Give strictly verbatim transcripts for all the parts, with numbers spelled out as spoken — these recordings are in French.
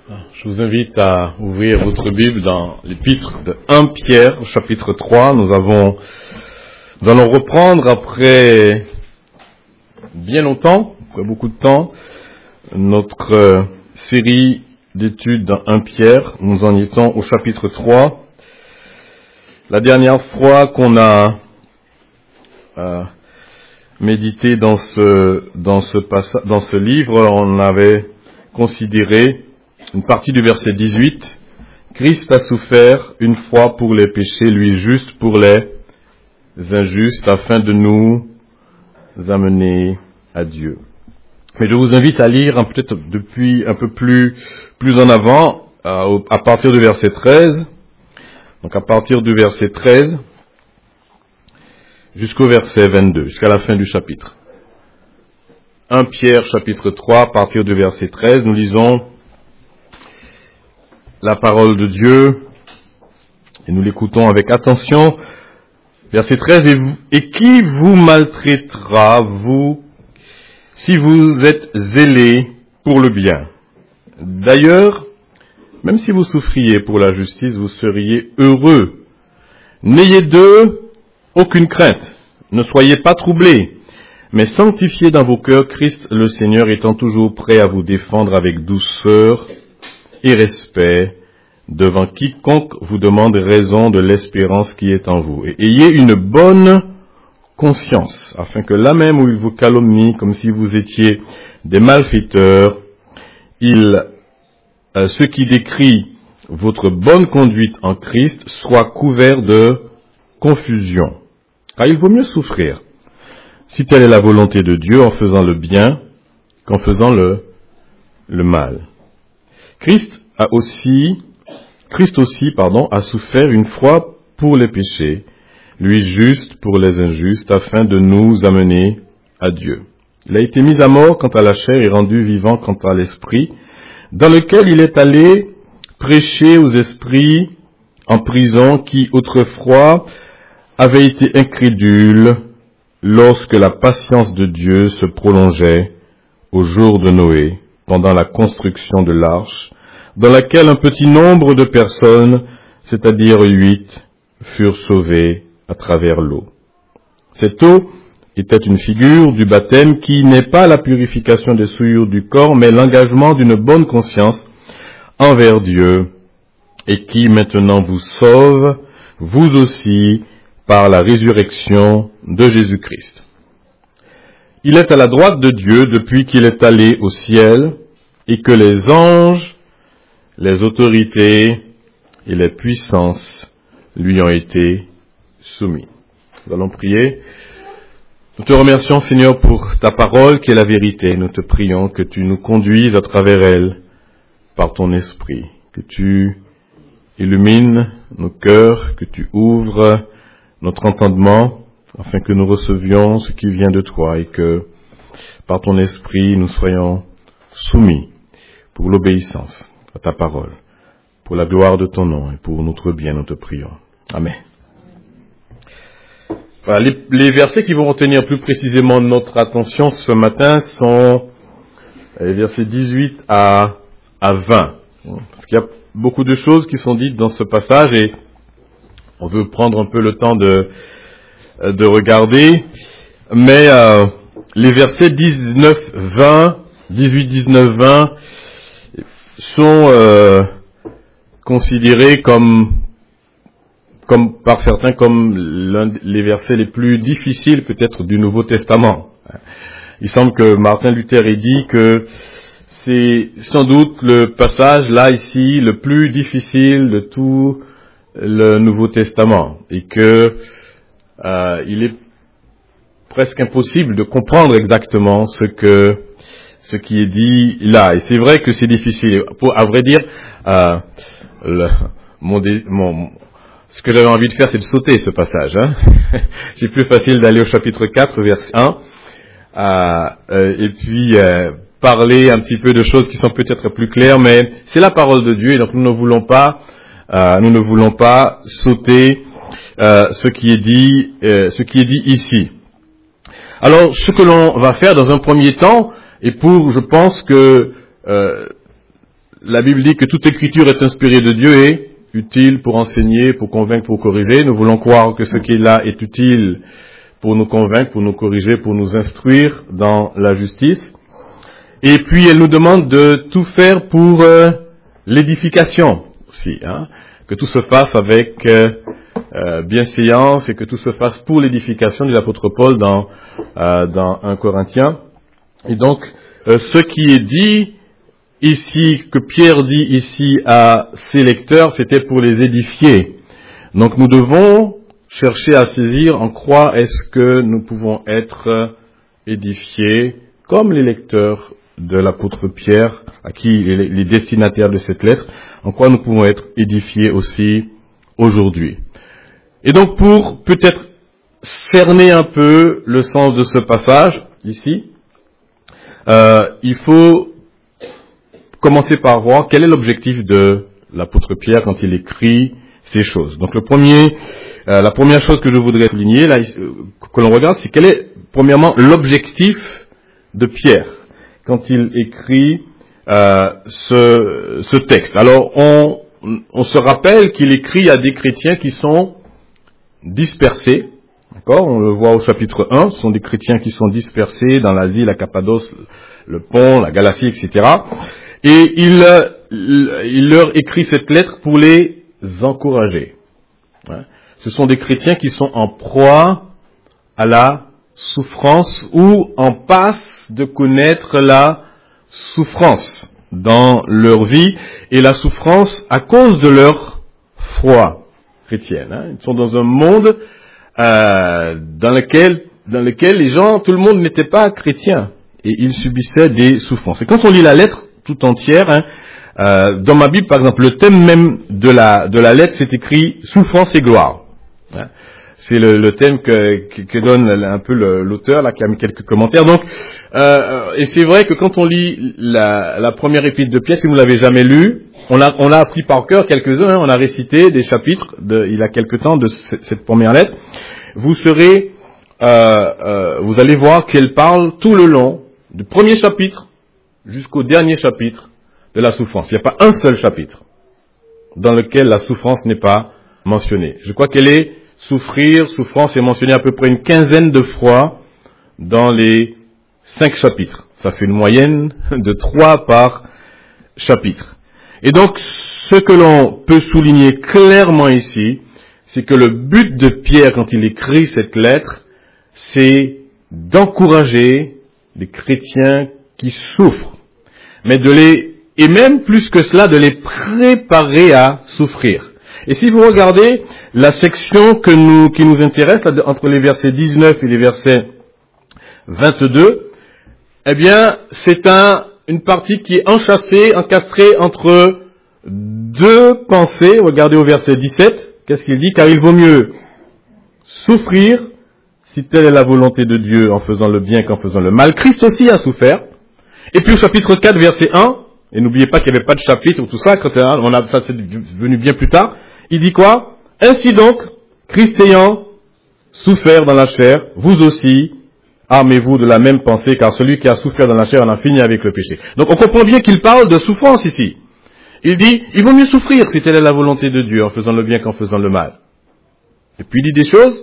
Je vous invite à ouvrir votre Bible dans l'épître de premier Pierre, au chapitre trois. Nous avons, nous allons reprendre après bien longtemps, après beaucoup de temps, notre série d'études dans premier Pierre. Nous en étions au chapitre trois. La dernière fois qu'on a euh, médité dans ce, dans ce passage, dans ce livre, on avait considéré une partie du verset dix-huit. Christ a souffert une fois pour les péchés, lui juste pour les injustes, afin de nous amener à Dieu. Mais je vous invite à lire peut-être depuis un peu plus, plus en avant, à, à partir du verset treize. Donc à partir du verset treize jusqu'au verset vingt-deux, jusqu'à la fin du chapitre. premier Pierre chapitre trois, à partir du verset treize, nous lisons la parole de Dieu, et nous l'écoutons avec attention. Verset treize, et, vous, et qui vous maltraitera, vous, si vous êtes zélés pour le bien? D'ailleurs, même si vous souffriez pour la justice, vous seriez heureux. N'ayez d'eux aucune crainte, ne soyez pas troublés, mais sanctifiez dans vos cœurs Christ le Seigneur, étant toujours prêt à vous défendre avec douceur et respect devant quiconque vous demande raison de l'espérance qui est en vous. Et ayez une bonne conscience, afin que là même où il vous calomnie, comme si vous étiez des malfaiteurs, il, euh, ceux qui décrient votre bonne conduite en Christ soient couverts de confusion. Car il vaut mieux souffrir, si telle est la volonté de Dieu, en faisant le bien qu'en faisant le, le mal. Christ a aussi, Christ aussi, pardon, a souffert une fois pour les péchés, lui juste pour les injustes, afin de nous amener à Dieu. Il a été mis à mort quant à la chair et rendu vivant quant à l'esprit, dans lequel il est allé prêcher aux esprits en prison qui autrefois avaient été incrédules lorsque la patience de Dieu se prolongeait au jour de Noé, pendant la construction de l'arche, dans laquelle un petit nombre de personnes, c'est-à-dire huit, furent sauvées à travers l'eau. Cette eau était une figure du baptême qui n'est pas la purification des souillures du corps, mais l'engagement d'une bonne conscience envers Dieu, et qui maintenant vous sauve, vous aussi, par la résurrection de Jésus-Christ. Il est à la droite de Dieu depuis qu'il est allé au ciel, et que les anges, les autorités et les puissances lui ont été soumis. Nous allons prier. Nous te remercions, Seigneur, pour ta parole qui est la vérité. Nous te prions que tu nous conduises à travers elle par ton esprit, que tu illumines nos cœurs, que tu ouvres notre entendement afin que nous recevions ce qui vient de toi et que par ton esprit nous soyons soumis pour l'obéissance à ta parole, pour la gloire de ton nom et pour notre bien, nous te prions. Amen. Voilà, les, les versets qui vont retenir plus précisément notre attention ce matin sont les versets dix-huit à, à vingt. Parce qu'il y a beaucoup de choses qui sont dites dans ce passage et on veut prendre un peu le temps de, de regarder. Mais euh, les versets dix-neuf, vingt, dix-huit, dix-neuf, vingt sont euh, considérés comme, comme par certains comme l'un les versets les plus difficiles peut-être du Nouveau Testament. Il semble que Martin Luther ait dit que c'est sans doute le passage là ici le plus difficile de tout le Nouveau Testament et que euh, il est presque impossible de comprendre exactement ce que ce qui est dit là. Et c'est vrai que c'est difficile. Pour, à vrai dire, euh, le, mon, mon, ce que j'avais envie de faire, c'est de sauter ce passage. Hein. C'est plus facile d'aller au chapitre quatre, verset un, euh, euh, et puis euh, parler un petit peu de choses qui sont peut-être plus claires, mais c'est la parole de Dieu, et donc nous ne voulons pas, euh, nous ne voulons pas sauter euh, ce qui est dit, euh, ce qui est dit ici. Alors, ce que l'on va faire dans un premier temps, et pour, je pense que euh, la Bible dit que toute écriture est inspirée de Dieu et utile pour enseigner, pour convaincre, pour corriger. Nous voulons croire que ce qui est là est utile pour nous convaincre, pour nous corriger, pour nous instruire dans la justice. Et puis elle nous demande de tout faire pour euh, l'édification aussi, hein, que tout se fasse avec euh, euh, bienséance et que tout se fasse pour l'édification, dit l'apôtre Paul dans, euh, dans un Corinthiens. Et donc, euh, ce qui est dit ici, que Pierre dit ici à ses lecteurs, c'était pour les édifier. Donc nous devons chercher à saisir en quoi est-ce que nous pouvons être édifiés comme les lecteurs de l'apôtre Pierre, à qui les destinataires de cette lettre, en quoi nous pouvons être édifiés aussi aujourd'hui. Et donc pour peut-être cerner un peu le sens de ce passage ici, euh, il faut commencer par voir quel est l'objectif de l'apôtre Pierre quand il écrit ces choses. Donc le premier, euh, la première chose que je voudrais souligner, là, que l'on regarde, c'est quel est premièrement l'objectif de Pierre quand il écrit euh, ce, ce texte. Alors on, on se rappelle qu'il écrit à des chrétiens qui sont dispersés. D'accord, on le voit au chapitre un, ce sont des chrétiens qui sont dispersés dans l'Asie, la Cappadoce, le Pont, la Galatie, et cetera. Et il, il leur écrit cette lettre pour les encourager. Ce sont des chrétiens qui sont en proie à la souffrance ou en passe de connaître la souffrance dans leur vie et la souffrance à cause de leur foi chrétienne. Ils sont dans un monde euh, dans lequel, dans lequel les gens, tout le monde n'était pas chrétien et ils subissaient des souffrances. Et quand on lit la lettre tout entière, hein, euh, dans ma Bible, par exemple, le thème même de la de la lettre, c'est écrit souffrance et gloire. Hein. C'est le, le thème que, que, que donne un peu le, l'auteur, là, qui a mis quelques commentaires. Donc, euh, et c'est vrai que quand on lit la, la première épître de Pierre, si vous ne l'avez jamais lu, on a on a appris par cœur quelques-uns. Hein, on a récité des chapitres de, il y a quelque temps de cette, cette première lettre. Vous serez, euh, euh, vous allez voir qu'elle parle tout le long du premier chapitre jusqu'au dernier chapitre de la souffrance. Il n'y a pas un seul chapitre dans lequel la souffrance n'est pas mentionnée. Je crois qu'elle est souffrir, souffrance est mentionnée à peu près une quinzaine de fois dans les cinq chapitres. Ça fait une moyenne de trois par chapitre. Et donc, ce que l'on peut souligner clairement ici, c'est que le but de Pierre quand il écrit cette lettre, c'est d'encourager les chrétiens qui souffrent, mais de les, et même plus que cela, de les préparer à souffrir. Et si vous regardez la section que nous, qui nous intéresse, là, entre les versets dix-neuf et les versets vingt-deux, eh bien, c'est un, une partie qui est enchâssée, encastrée entre deux pensées. Regardez au verset dix-sept, qu'est-ce qu'il dit? Car il vaut mieux souffrir, si telle est la volonté de Dieu, en faisant le bien qu'en faisant le mal. Christ aussi a souffert. Et puis au chapitre quatre, verset un, et n'oubliez pas qu'il n'y avait pas de chapitre ou tout ça, quand on a, ça c'est venu bien plus tard, il dit quoi? Ainsi donc, Christ ayant souffert dans la chair, vous aussi, armez-vous de la même pensée, car celui qui a souffert dans la chair en a fini avec le péché. Donc on comprend bien qu'il parle de souffrance ici. Il dit, il vaut mieux souffrir si telle est la volonté de Dieu, en faisant le bien qu'en faisant le mal. Et puis il dit des choses,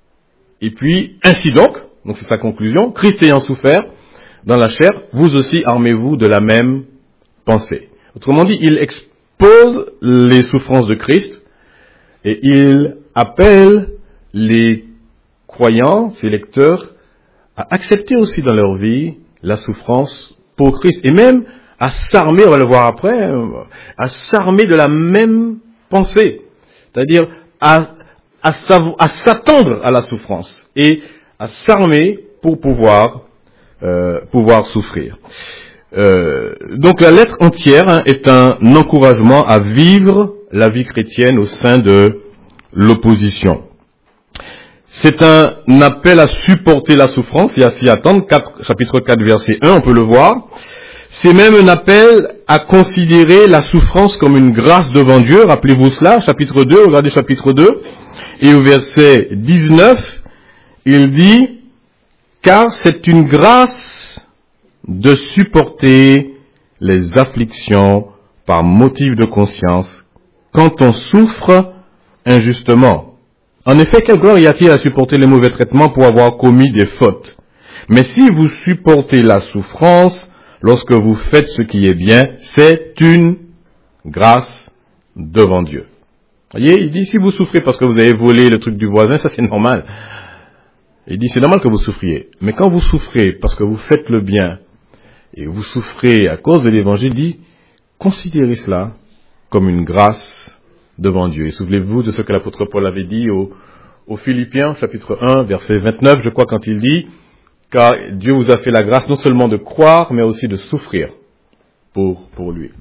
et puis, ainsi donc, donc c'est sa conclusion, Christ ayant souffert dans la chair, vous aussi armez-vous de la même pensée. Autrement dit, il expose les souffrances de Christ et il appelle les croyants, ses lecteurs, à accepter aussi dans leur vie la souffrance pour Christ et même à s'armer, on va le voir après, à s'armer de la même pensée, c'est-à-dire à, à, à s'attendre à la souffrance et à s'armer pour pouvoir euh, pouvoir souffrir. Euh, donc la lettre entière hein, est un encouragement à vivre la vie chrétienne au sein de l'opposition. C'est un appel à supporter la souffrance et à s'y attendre. quatre, chapitre quatre, verset un, on peut le voir. C'est même un appel à considérer la souffrance comme une grâce devant Dieu. Rappelez-vous cela, chapitre deux, regardez chapitre deux. Et au verset dix-neuf, il dit « Car c'est une grâce de supporter les afflictions par motif de conscience quand on souffre injustement. En effet, quelle gloire y a-t-il à supporter les mauvais traitements pour avoir commis des fautes? Mais si vous supportez la souffrance lorsque vous faites ce qui est bien, c'est une grâce devant Dieu. Voyez, il dit, si vous souffrez parce que vous avez volé le truc du voisin, ça c'est normal. Il dit, c'est normal que vous souffriez. Mais quand vous souffrez parce que vous faites le bien, et vous souffrez à cause de l'évangile, il dit, considérez cela comme une grâce devant Dieu. Et souvenez-vous de ce que l'apôtre Paul avait dit aux, aux Philippiens, chapitre un, verset vingt-neuf, je crois, quand il dit, car Dieu vous a fait la grâce non seulement de croire, mais aussi de souffrir pour, pour lui.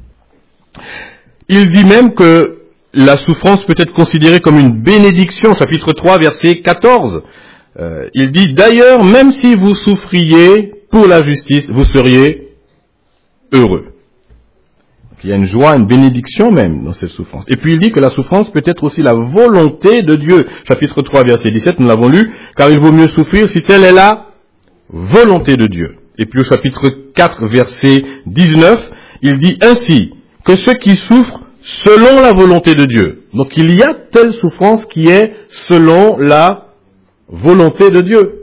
Il dit même que la souffrance peut être considérée comme une bénédiction, chapitre trois, verset quatorze. Euh, il dit, d'ailleurs, même si vous souffriez pour la justice, vous seriez heureux. Donc, il y a une joie, une bénédiction même dans cette souffrance. Et puis il dit que la souffrance peut être aussi la volonté de Dieu. Chapitre trois, verset dix-sept, nous l'avons lu, car il vaut mieux souffrir si telle est la volonté de Dieu. Et puis au chapitre quatre, verset dix-neuf, il dit ainsi, que ceux qui souffrent selon la volonté de Dieu. Donc il y a telle souffrance qui est selon la volonté de Dieu.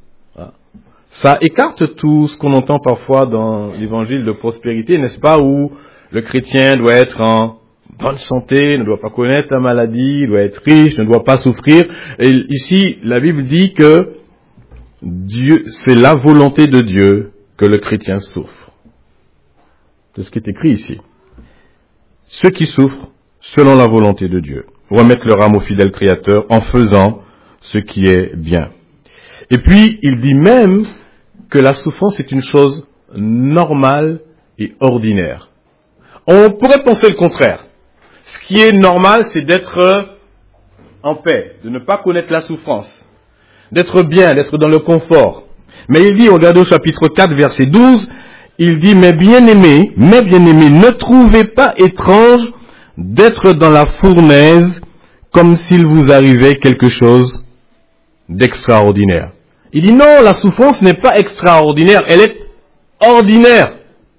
Ça écarte tout ce qu'on entend parfois dans l'évangile de prospérité, n'est-ce pas, où le chrétien doit être en bonne santé, ne doit pas connaître la maladie, doit être riche, ne doit pas souffrir. Et ici, la Bible dit que Dieu, c'est la volonté de Dieu que le chrétien souffre. C'est ce qui est écrit ici. Ceux qui souffrent selon la volonté de Dieu remettent leur âme au fidèle Créateur en faisant ce qui est bien. Et puis, il dit même que la souffrance est une chose normale et ordinaire. On pourrait penser le contraire. Ce qui est normal, c'est d'être en paix, de ne pas connaître la souffrance, d'être bien, d'être dans le confort. Mais il dit, regardez au chapitre quatre, verset douze, il dit, mes bien-aimés, mes bien-aimés, ne trouvez pas étrange d'être dans la fournaise comme s'il vous arrivait quelque chose d'extraordinaire. Il dit non, la souffrance n'est pas extraordinaire, elle est ordinaire.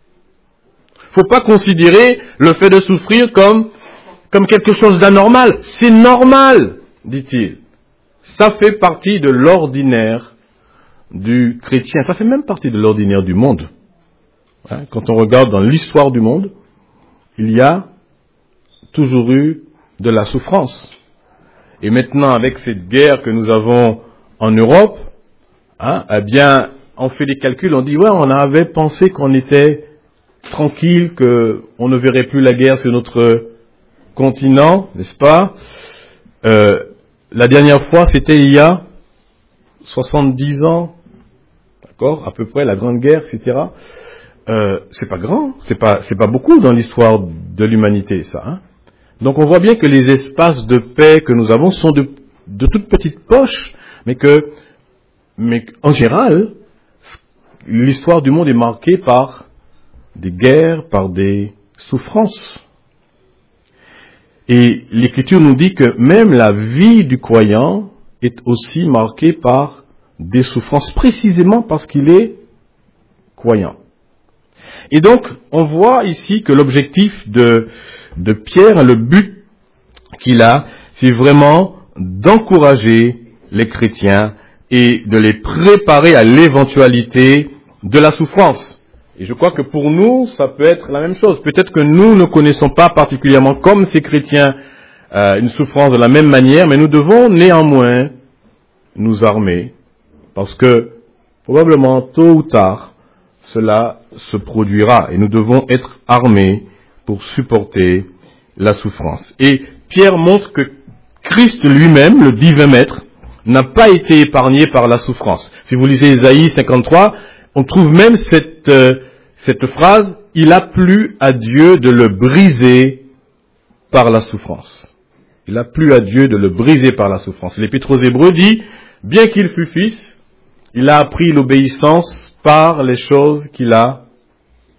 Il ne faut pas considérer le fait de souffrir comme, comme quelque chose d'anormal. C'est normal, dit-il. Ça fait partie de l'ordinaire du chrétien. Ça fait même partie de l'ordinaire du monde. Hein, quand on regarde dans l'histoire du monde, il y a toujours eu de la souffrance. Et maintenant, avec cette guerre que nous avons en Europe, hein, eh bien, on fait des calculs, on dit, ouais, on avait pensé qu'on était tranquille, qu'on ne verrait plus la guerre sur notre continent, n'est-ce pas? Euh, la dernière fois, c'était il y a soixante-dix ans, d'accord, à peu près, la Grande Guerre, et cetera. Euh, c'est pas grand, c'est pas, c'est pas beaucoup dans l'histoire de l'humanité, ça, hein. Donc on voit bien que les espaces de paix que nous avons sont de, de toutes petites poches, mais que, mais en général, l'histoire du monde est marquée par des guerres, par des souffrances. Et l'Écriture nous dit que même la vie du croyant est aussi marquée par des souffrances, précisément parce qu'il est croyant. Et donc, on voit ici que l'objectif de, de Pierre, le but qu'il a, c'est vraiment d'encourager les chrétiens et de les préparer à l'éventualité de la souffrance. Et je crois que pour nous, ça peut être la même chose. Peut-être que nous ne connaissons pas particulièrement comme ces chrétiens euh, une souffrance de la même manière, mais nous devons néanmoins nous armer, parce que probablement tôt ou tard, cela se produira et nous devons être armés pour supporter la souffrance. Et Pierre montre que Christ lui-même, le divin maître, n'a pas été épargné par la souffrance. Si vous lisez Ésaïe cinquante-trois, on trouve même cette, euh, cette phrase, « Il a plu à Dieu de le briser par la souffrance. » Il a plu à Dieu de le briser par la souffrance. L'Épître aux Hébreux dit, « Bien qu'il fût fils, il a appris l'obéissance par les choses qu'il a souffert. »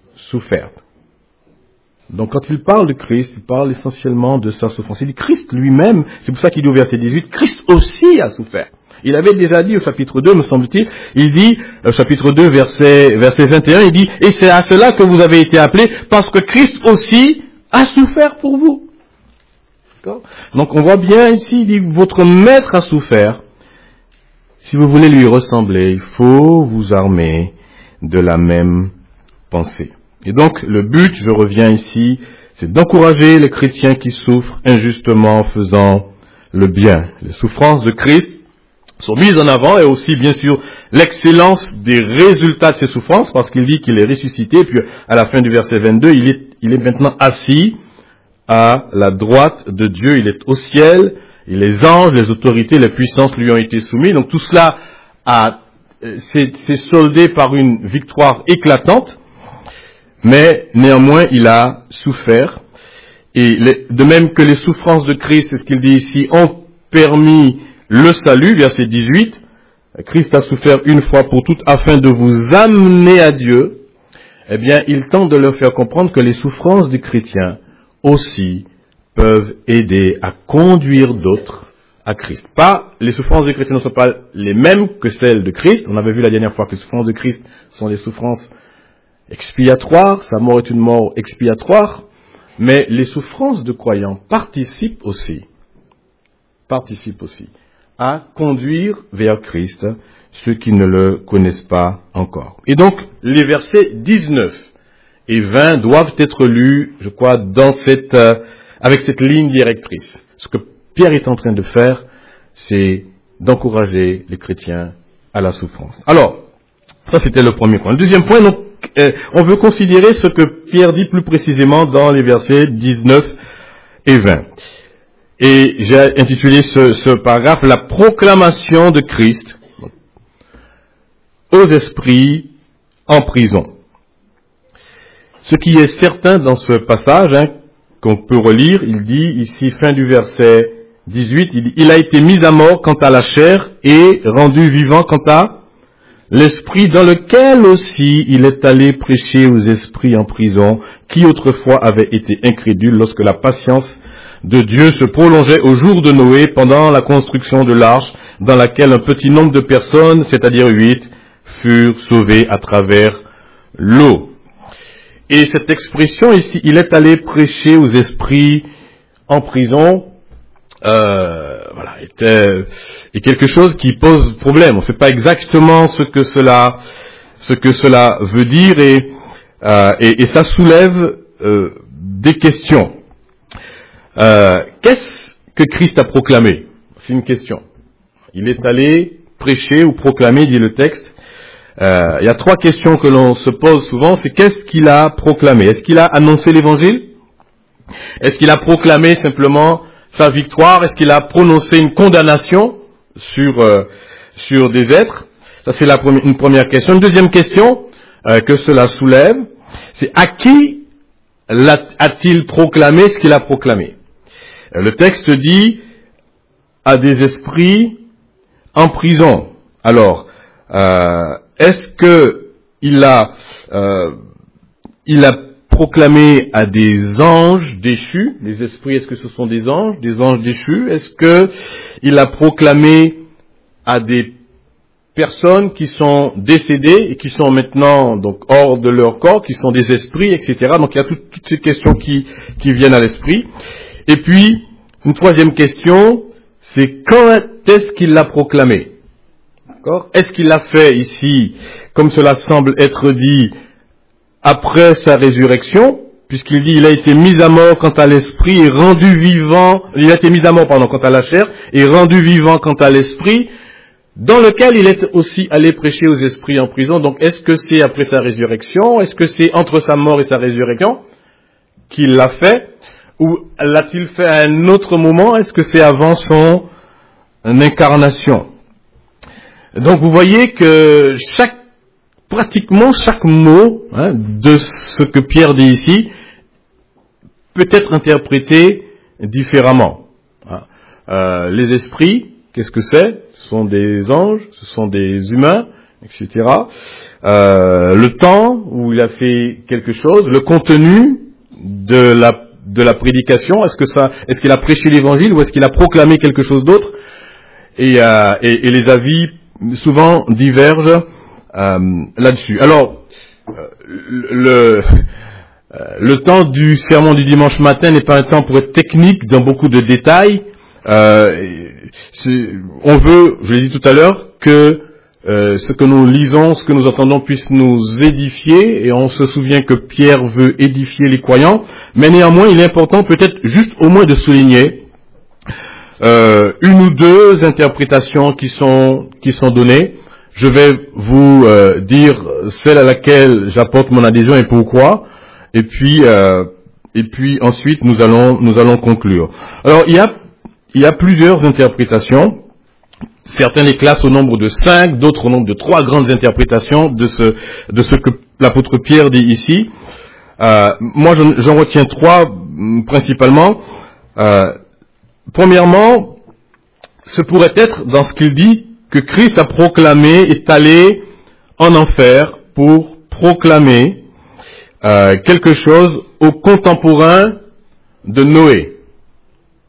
Donc quand il parle de Christ, il parle essentiellement de sa souffrance. Il dit Christ lui-même, c'est pour ça qu'il dit au verset dix-huit, Christ aussi a souffert. Il avait déjà dit au chapitre deux, me semble-t-il, il dit, au chapitre deux, verset, verset vingt et un, il dit, et c'est à cela que vous avez été appelés, parce que Christ aussi a souffert pour vous. D'accord ? Donc on voit bien ici, il dit, votre maître a souffert. Si vous voulez lui ressembler, il faut vous armer de la même pensée. Et donc le but, je reviens ici, c'est d'encourager les chrétiens qui souffrent injustement en faisant le bien. Les souffrances de Christ sont mises en avant et aussi bien sûr l'excellence des résultats de ces souffrances parce qu'il dit qu'il est ressuscité, puis à la fin du verset vingt-deux, il est, il est maintenant assis à la droite de Dieu, il est au ciel, et les anges, les autorités, les puissances lui ont été soumis. Donc tout cela a, c'est, c'est soldé par une victoire éclatante, mais néanmoins il a souffert. Et les, de même que les souffrances de Christ, c'est ce qu'il dit ici, ont permis le salut, verset dix-huit, Christ a souffert une fois pour toutes afin de vous amener à Dieu, eh bien il tente de leur faire comprendre que les souffrances du chrétien aussi peuvent aider à conduire d'autres à Christ. Pas, les souffrances du chrétien ne sont pas les mêmes que celles de Christ. On avait vu la dernière fois que les souffrances de Christ sont des souffrances expiatoires. Sa mort est une mort expiatoire. Mais les souffrances de croyants participent aussi, participent aussi à conduire vers Christ ceux qui ne le connaissent pas encore. Et donc, les versets dix-neuf et vingt doivent être lus, je crois, dans cette, euh, avec cette ligne directrice. Ce que Pierre est en train de faire, c'est d'encourager les chrétiens à la souffrance. Alors, ça c'était le premier point. Le deuxième point, donc, euh, on veut considérer ce que Pierre dit plus précisément dans les versets dix-neuf et vingt. Et j'ai intitulé ce, ce paragraphe « La proclamation de Christ aux esprits en prison ». Ce qui est certain dans ce passage, hein, qu'on peut relire, il dit ici, fin du verset dix-huit, il dit « Il a été mis à mort quant à la chair et rendu vivant quant à l'esprit dans lequel aussi il est allé prêcher aux esprits en prison qui autrefois avaient été incrédules lorsque la patience de Dieu se prolongeait au jour de Noé pendant la construction de l'arche dans laquelle un petit nombre de personnes, c'est-à-dire huit, furent sauvées à travers l'eau. » Et cette expression ici, il est allé prêcher aux esprits en prison, euh, voilà, était, est quelque chose qui pose problème. On ne sait pas exactement ce que cela, ce que cela veut dire et, euh, et, et ça soulève euh, des questions. Euh, qu'est-ce que Christ a proclamé ? C'est une question. Il est allé prêcher ou proclamer, dit le texte. Euh, il y a trois questions que l'on se pose souvent, c'est qu'est-ce qu'il a proclamé ? Est-ce qu'il a annoncé l'évangile ? Est-ce qu'il a proclamé simplement sa victoire ? Est-ce qu'il a prononcé une condamnation sur euh, sur des êtres ? Ça c'est la première, une première question. Une deuxième question euh, que cela soulève, c'est à qui a-t-il proclamé ce qu'il a proclamé ? euh, Le texte dit à des esprits en prison. Alors, euh, est-ce que il a euh, il a proclamé à des anges déchus, les esprits, est-ce que ce sont des anges, des anges déchus? Est-ce que il a proclamé à des personnes qui sont décédées et qui sont maintenant donc hors de leur corps, qui sont des esprits, et cetera. Donc il y a tout, toutes ces questions qui, qui viennent à l'esprit. Et puis, une troisième question, c'est quand est-ce qu'il l'a proclamé? D'accord? Est-ce qu'il l'a fait ici, comme cela semble être dit, après sa résurrection, puisqu'il dit il a été mis à mort quant à l'esprit et rendu vivant, il a été mis à mort pardon quant à la chair et rendu vivant quant à l'esprit, dans lequel il est aussi allé prêcher aux esprits en prison. Donc est-ce que c'est après sa résurrection? Est-ce que c'est entre sa mort et sa résurrection qu'il l'a fait? Ou l'a-t-il fait à un autre moment? Est-ce que c'est avant son incarnation? Donc vous voyez que chaque pratiquement chaque mot hein, de ce que Pierre dit ici peut être interprété différemment. Euh, les esprits, qu'est-ce que c'est? Ce sont des anges, ce sont des humains, et cetera. Euh, le temps où il a fait quelque chose, le contenu de la de la prédication, est-ce que ça, est-ce qu'il a prêché l'évangile ou est-ce qu'il a proclamé quelque chose d'autre? Et, euh, et, et les avis souvent divergent euh, là-dessus. Alors, euh, le le temps du sermon du dimanche matin n'est pas un temps pour être technique dans beaucoup de détails. Euh, on veut, je l'ai dit tout à l'heure, que euh, ce que nous lisons, ce que nous entendons puisse nous édifier, et on se souvient que Pierre veut édifier les croyants, mais néanmoins il est important peut-être juste au moins de souligner euh, une ou deux interprétations qui sont qui sont données. Je vais vous euh, dire celle à laquelle j'apporte mon adhésion et pourquoi, et puis euh, et puis ensuite nous allons nous allons conclure. Alors il y a il y a plusieurs interprétations. Certains les classent au nombre de cinq, d'autres au nombre de trois grandes interprétations de ce de ce que l'apôtre Pierre dit ici. Euh, moi j'en, j'en retiens trois principalement. Euh, premièrement, ce pourrait être dans ce qu'il dit que Christ a proclamé, est allé en enfer pour proclamer euh, quelque chose aux contemporains de Noé. D'accord ?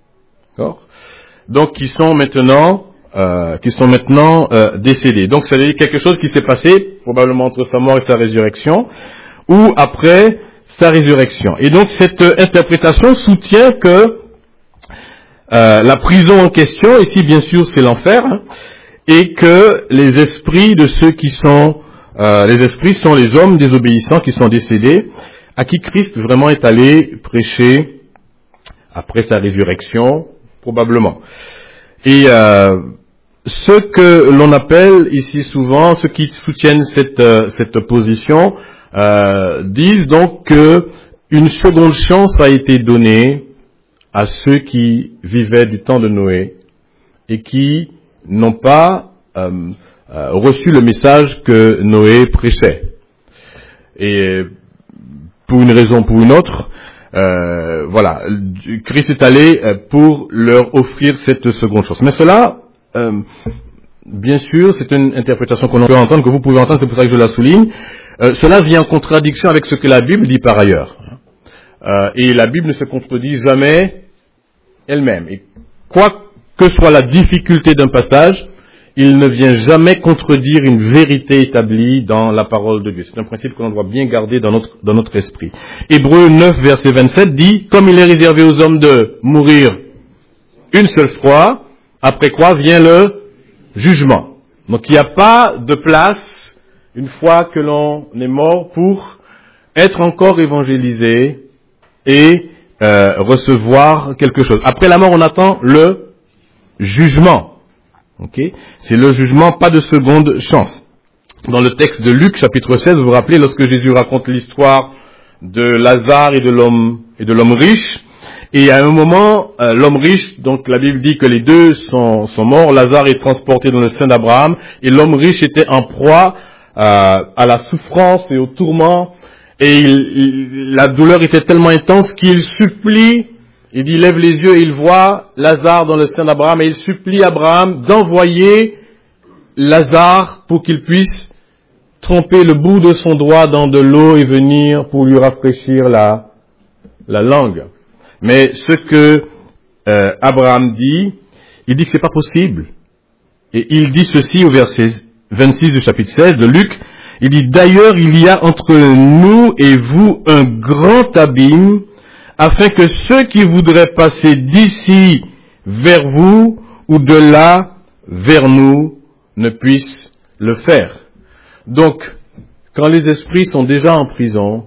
Donc, qui sont maintenant, euh, qui sont maintenant euh, décédés. Donc, c'est quelque chose qui s'est passé probablement entre sa mort et sa résurrection, ou après sa résurrection. Et donc, cette interprétation soutient que euh, la prison en question, ici bien sûr c'est l'enfer, hein, et que les esprits de ceux qui sont, euh, les esprits sont les hommes désobéissants qui sont décédés, à qui Christ vraiment est allé prêcher après sa résurrection, probablement. Et euh, ceux que l'on appelle ici souvent, ceux qui soutiennent cette, euh, cette position, euh, disent donc que une seconde chance a été donnée à ceux qui vivaient du temps de Noé et qui n'ont pas euh, euh, reçu le message que Noé prêchait. Et pour une raison ou pour une autre, euh, voilà, Christ est allé pour leur offrir cette seconde chance. Mais cela, euh, bien sûr, c'est une interprétation qu'on peut entendre, que vous pouvez entendre, c'est pour ça que je la souligne. Euh, cela vient en contradiction avec ce que la Bible dit par ailleurs. Euh, et la Bible ne se contredit jamais elle-même. Et quoi que soit la difficulté d'un passage, il ne vient jamais contredire une vérité établie dans la parole de Dieu. C'est un principe que l'on doit bien garder dans notre, dans notre esprit. Hébreux neuf, verset vingt-sept dit, « Comme il est réservé aux hommes de mourir une seule fois, après quoi vient le jugement. » Donc il n'y a pas de place, une fois que l'on est mort, pour être encore évangélisé et euh, recevoir quelque chose. Après la mort, on attend le jugement. Okay. C'est le jugement, pas de seconde chance. Dans le texte de Luc, chapitre seize, vous vous rappelez, lorsque Jésus raconte l'histoire de Lazare et de l'homme et de l'homme riche, et à un moment, euh, l'homme riche, donc la Bible dit que les deux sont, sont morts, Lazare est transporté dans le sein d'Abraham, et l'homme riche était en proie euh, à la souffrance et au tourment, et il, il, la douleur était tellement intense qu'il supplie. Il dit, lève les yeux et il voit Lazare dans le sein d'Abraham et il supplie Abraham d'envoyer Lazare pour qu'il puisse tremper le bout de son doigt dans de l'eau et venir pour lui rafraîchir la, la langue. Mais ce que euh, Abraham dit, il dit que c'est pas possible. Et il dit ceci au verset vingt-six du chapitre seize de Luc. Il dit, d'ailleurs, il y a entre nous et vous un grand abîme, afin que ceux qui voudraient passer d'ici vers vous ou de là vers nous ne puissent le faire. Donc, quand les esprits sont déjà en prison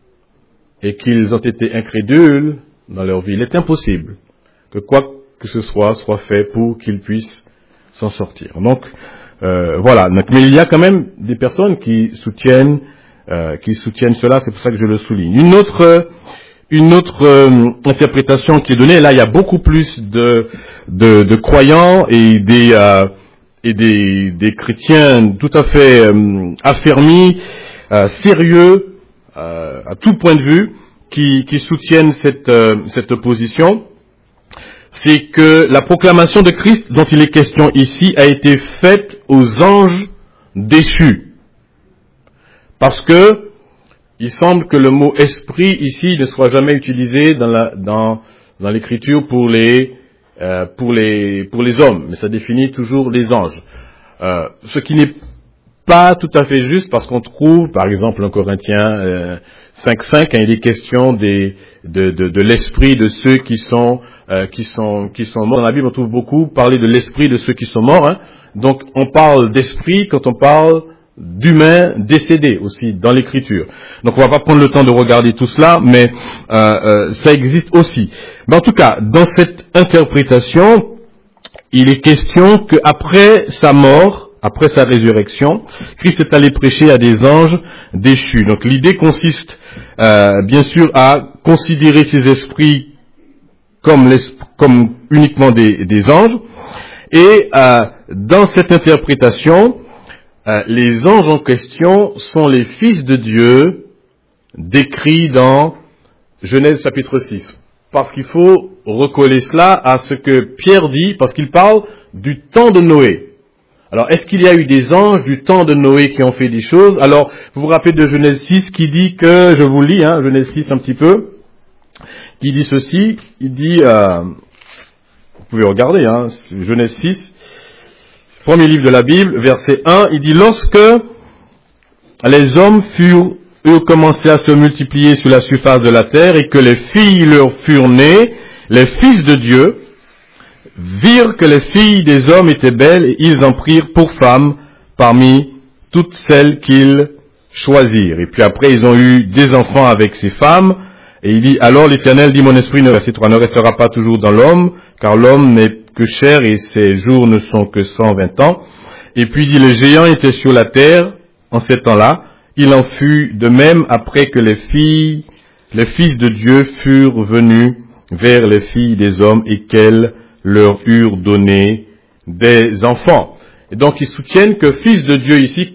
et qu'ils ont été incrédules dans leur vie, il est impossible que quoi que ce soit soit fait pour qu'ils puissent s'en sortir. Donc, euh, voilà. Donc, mais il y a quand même des personnes qui soutiennent, euh, qui soutiennent cela. C'est pour ça que je le souligne. Une autre Une autre euh, interprétation qui est donnée, là il y a beaucoup plus de, de, de croyants et des, euh, et des, des chrétiens tout à fait euh, affermis, euh, sérieux, euh, à tout point de vue, qui, qui soutiennent cette, euh, cette position. C'est que la proclamation de Christ dont il est question ici a été faite aux anges déchus. Parce que il semble que le mot esprit ici ne soit jamais utilisé dans la, dans, dans l'écriture pour les, euh, pour les, pour les hommes, mais ça définit toujours les anges. Euh, ce qui n'est pas tout à fait juste parce qu'on trouve, par exemple, en Corinthiens euh, cinq cinq, hein, il est question des, de, de, de l'esprit de ceux qui sont, euh, qui sont, qui sont morts. Dans la Bible, on trouve beaucoup parler de l'esprit de ceux qui sont morts. Hein. Donc, on parle d'esprit quand on parle d'humains décédés aussi dans l'Écriture. Donc, on va pas prendre le temps de regarder tout cela, mais euh, euh, ça existe aussi. Mais en tout cas, dans cette interprétation, il est question qu'après sa mort, après sa résurrection, Christ est allé prêcher à des anges déchus. Donc l'idée consiste euh, bien sûr à considérer ces esprits comme, comme uniquement des, des anges. Et euh, dans cette interprétation, euh, les anges en question sont les fils de Dieu décrits dans Genèse chapitre six. Parce qu'il faut recoller cela à ce que Pierre dit, parce qu'il parle du temps de Noé. Alors, est-ce qu'il y a eu des anges du temps de Noé qui ont fait des choses? Alors, vous vous rappelez de Genèse six qui dit que, je vous lis, hein, Genèse six un petit peu, qui dit ceci, il dit, euh, vous pouvez regarder, hein, Genèse six, premier livre de la Bible, verset un, il dit, lorsque les hommes furent, eux, commencé à se multiplier sur la surface de la terre et que les filles leur furent nées, les fils de Dieu virent que les filles des hommes étaient belles et ils en prirent pour femmes parmi toutes celles qu'ils choisirent. Et puis après, ils ont eu des enfants avec ces femmes. Et il dit, alors l'Éternel dit, mon esprit ne, verset trois, ne restera pas toujours dans l'homme, car l'homme n'est que chair et ses jours ne sont que cent vingt ans. Et puis il dit, les géants étaient sur la terre en ces temps-là. Il en fut de même après que les filles, les fils de Dieu furent venus vers les filles des hommes et qu'elles leur eurent donné des enfants. Et donc ils soutiennent que fils de Dieu ici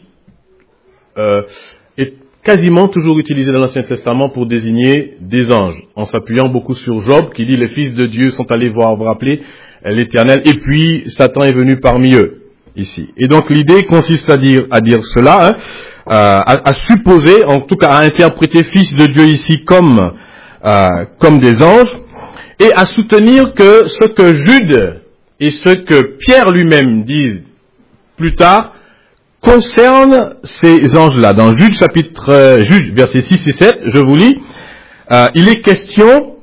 euh, est quasiment toujours utilisé dans l'Ancien Testament pour désigner des anges, en s'appuyant beaucoup sur Job qui dit les fils de Dieu sont allés voir, vous vous rappelez, l'Éternel, et puis Satan est venu parmi eux ici. Et donc l'idée consiste à dire à dire cela, hein, euh, à, à supposer, en tout cas à interpréter fils de Dieu ici comme euh, comme des anges. Et à soutenir que ce que Jude et ce que Pierre lui-même disent plus tard concerne ces anges-là. Dans Jude chapitre, euh, Jude versets six et sept, je vous lis, euh, il est question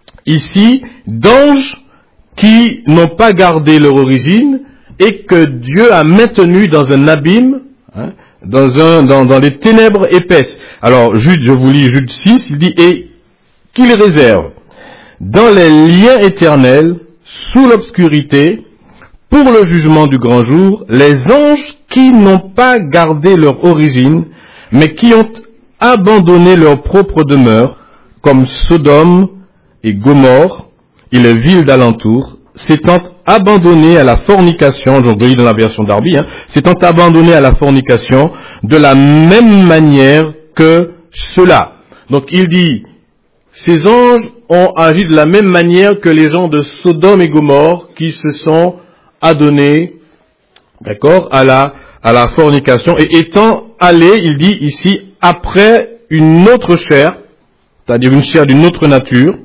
ici d'anges qui n'ont pas gardé leur origine et que Dieu a maintenu dans un abîme, hein, dans un, dans, dans les ténèbres épaisses. Alors Jude, je vous lis Jude six, il dit, et qu'il réserve dans les liens éternels, sous l'obscurité, pour le jugement du grand jour, les anges qui n'ont pas gardé leur origine, mais qui ont abandonné leur propre demeure, comme Sodome et Gomorrhe et les villes d'alentour, s'étant abandonnés à la fornication, j'en lis dans la version Darby, hein, s'étant abandonnés à la fornication de la même manière que ceux-là. Donc il dit, ces anges ont agi de la même manière que les gens de Sodome et Gomorrhe qui se sont adonnés, d'accord, à la, à la fornication. Et étant allés, il dit ici, après une autre chair, c'est-à-dire une chair d'une autre nature,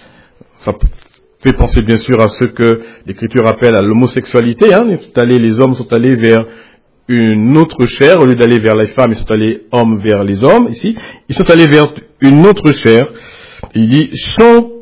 ça fait penser bien sûr à ce que l'Écriture appelle à l'homosexualité, hein, ils sont allés, les hommes sont allés vers une autre chair, au lieu d'aller vers les femmes, ils sont allés hommes vers les hommes, ici, ils sont allés vers une autre chair. Il dit, sont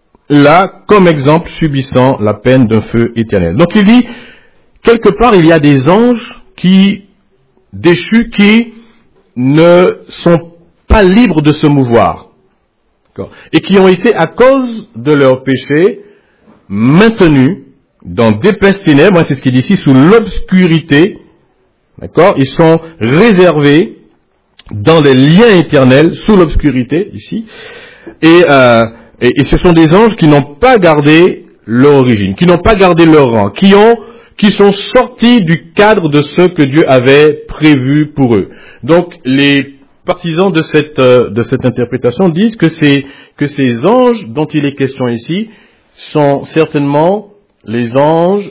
là comme exemple subissant la peine d'un feu éternel. Donc il dit, quelque part il y a des anges qui, déchus, qui ne sont pas libres de se mouvoir. D'accord. Et qui ont été, à cause de leur péché, maintenus dans d'épaisses ténèbres, c'est ce qu'il dit ici, sous l'obscurité. D'accord. Ils sont réservés dans les liens éternels, sous l'obscurité, ici. Et, euh, et, et ce sont des anges qui n'ont pas gardé leur origine, qui n'ont pas gardé leur rang, qui ont, qui sont sortis du cadre de ce que Dieu avait prévu pour eux. Donc, les partisans de cette, euh, de cette interprétation disent que ces, que ces anges dont il est question ici sont certainement les anges,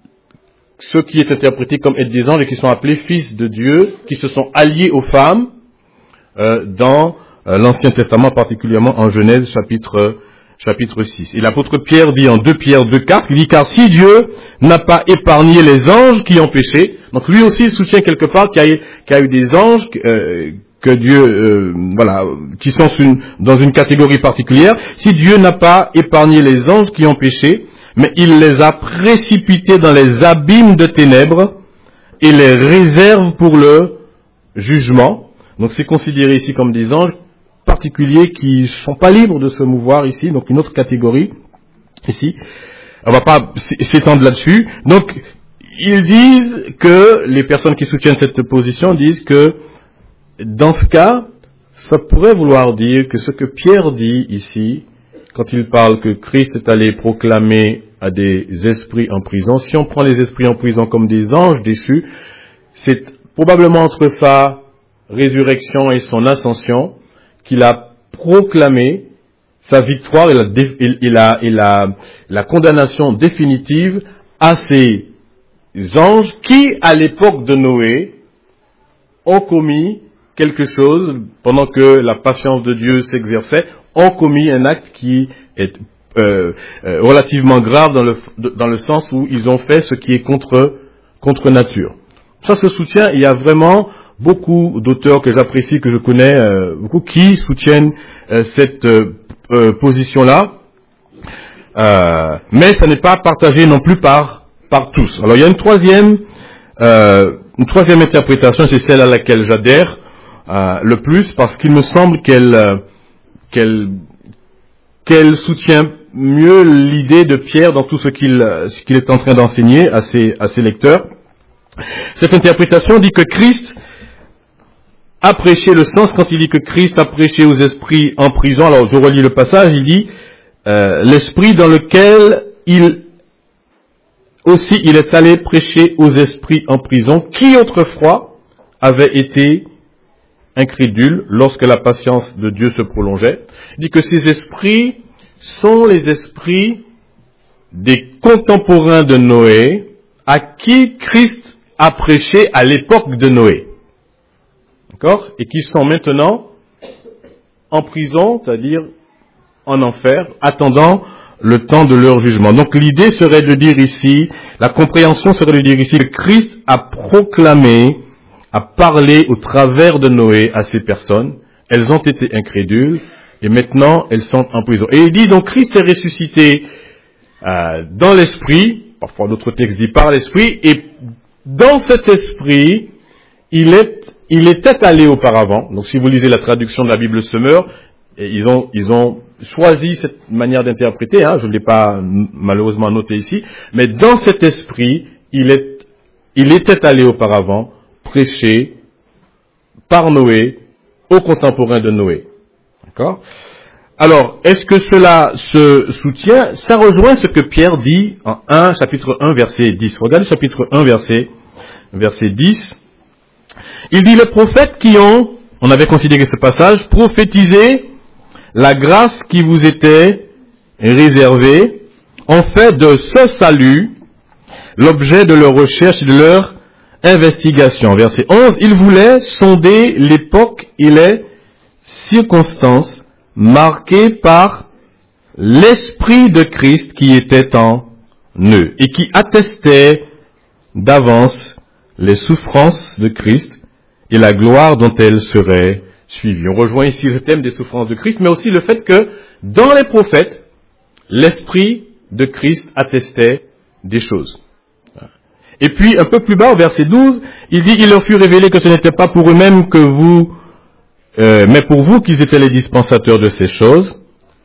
ceux qui est interprété comme être des anges et qui sont appelés fils de Dieu, qui se sont alliés aux femmes, euh, dans l'Ancien Testament, particulièrement en Genèse chapitre chapitre six. Et l'apôtre Pierre dit en deux Pierre deux quatre, il dit, car si Dieu n'a pas épargné les anges qui ont péché, donc lui aussi il soutient quelque part qu'il y a eu, qu'il y a eu des anges euh, que Dieu, euh, voilà, qui sont une, dans une catégorie particulière. Si Dieu n'a pas épargné les anges qui ont péché, mais il les a précipités dans les abîmes de ténèbres et les réserve pour le jugement. Donc c'est considéré ici comme des anges particuliers qui ne sont pas libres de se mouvoir ici, donc une autre catégorie ici. On va pas s'étendre là-dessus. Donc ils disent que, les personnes qui soutiennent cette position disent que dans ce cas, ça pourrait vouloir dire que ce que Pierre dit ici, quand il parle que Christ est allé proclamer à des esprits en prison, si on prend les esprits en prison comme des anges déchus, c'est probablement entre sa résurrection et son ascension qu'il a proclamé sa victoire et la, et la, et la, la condamnation définitive à ces anges qui, à l'époque de Noé, ont commis quelque chose, pendant que la patience de Dieu s'exerçait, ont commis un acte qui est euh, euh, relativement grave dans le, dans le sens où ils ont fait ce qui est contre, contre nature. Ça se soutient, il y a vraiment beaucoup d'auteurs que j'apprécie, que je connais, euh, beaucoup, qui soutiennent euh, cette euh, euh, position-là, euh, mais ça n'est pas partagé non plus par, par tous. Alors il y a une troisième, euh, une troisième interprétation, c'est celle à laquelle j'adhère euh, le plus, parce qu'il me semble qu'elle, euh, qu'elle, qu'elle soutient mieux l'idée de Pierre dans tout ce qu'il, ce qu'il est en train d'enseigner à ses, à ses lecteurs. Cette interprétation dit que Christ a prêché, le sens quand il dit que Christ a prêché aux esprits en prison. Alors je relis le passage, il dit euh, l'esprit dans lequel il aussi il est allé prêcher aux esprits en prison, qui autrefois avaient été incrédules lorsque la patience de Dieu se prolongeait. Il dit que ces esprits sont les esprits des contemporains de Noé, à qui Christ a prêché à l'époque de Noé. D'accord ? Et qui sont maintenant en prison, c'est-à-dire en enfer, attendant le temps de leur jugement. Donc l'idée serait de dire ici, la compréhension serait de dire ici que Christ a proclamé, a parlé au travers de Noé à ces personnes. Elles ont été incrédules et maintenant elles sont en prison. Et il dit donc Christ est ressuscité euh, dans l'esprit, parfois d'autres textes disent par l'esprit, et dans cet esprit, il est, il était allé auparavant. Donc, si vous lisez la traduction de la Bible Semeur, ils ont, ils ont choisi cette manière d'interpréter, hein, je ne l'ai pas malheureusement noté ici, mais dans cet esprit, il est, il était allé auparavant prêcher par Noé aux contemporains de Noé. D'accord ? Alors, est-ce que cela se soutient ? Ça rejoint ce que Pierre dit en un, chapitre un, verset dix. Regardez chapitre un, verset, verset dix. Il dit, les prophètes qui ont, on avait considéré ce passage, prophétisé la grâce qui vous était réservée, ont fait de ce salut l'objet de leur recherche et de leur investigation. Verset onze, ils voulaient sonder l'époque et les circonstances marquées par l'Esprit de Christ qui était en eux et qui attestait d'avance les souffrances de Christ et la gloire dont elles seraient suivies. On rejoint ici le thème des souffrances de Christ, mais aussi le fait que dans les prophètes, l'Esprit de Christ attestait des choses. Et puis, un peu plus bas, au verset douze, il dit, il leur fut révélé que ce n'était pas pour eux-mêmes que vous, euh, mais pour vous qu'ils étaient les dispensateurs de ces choses,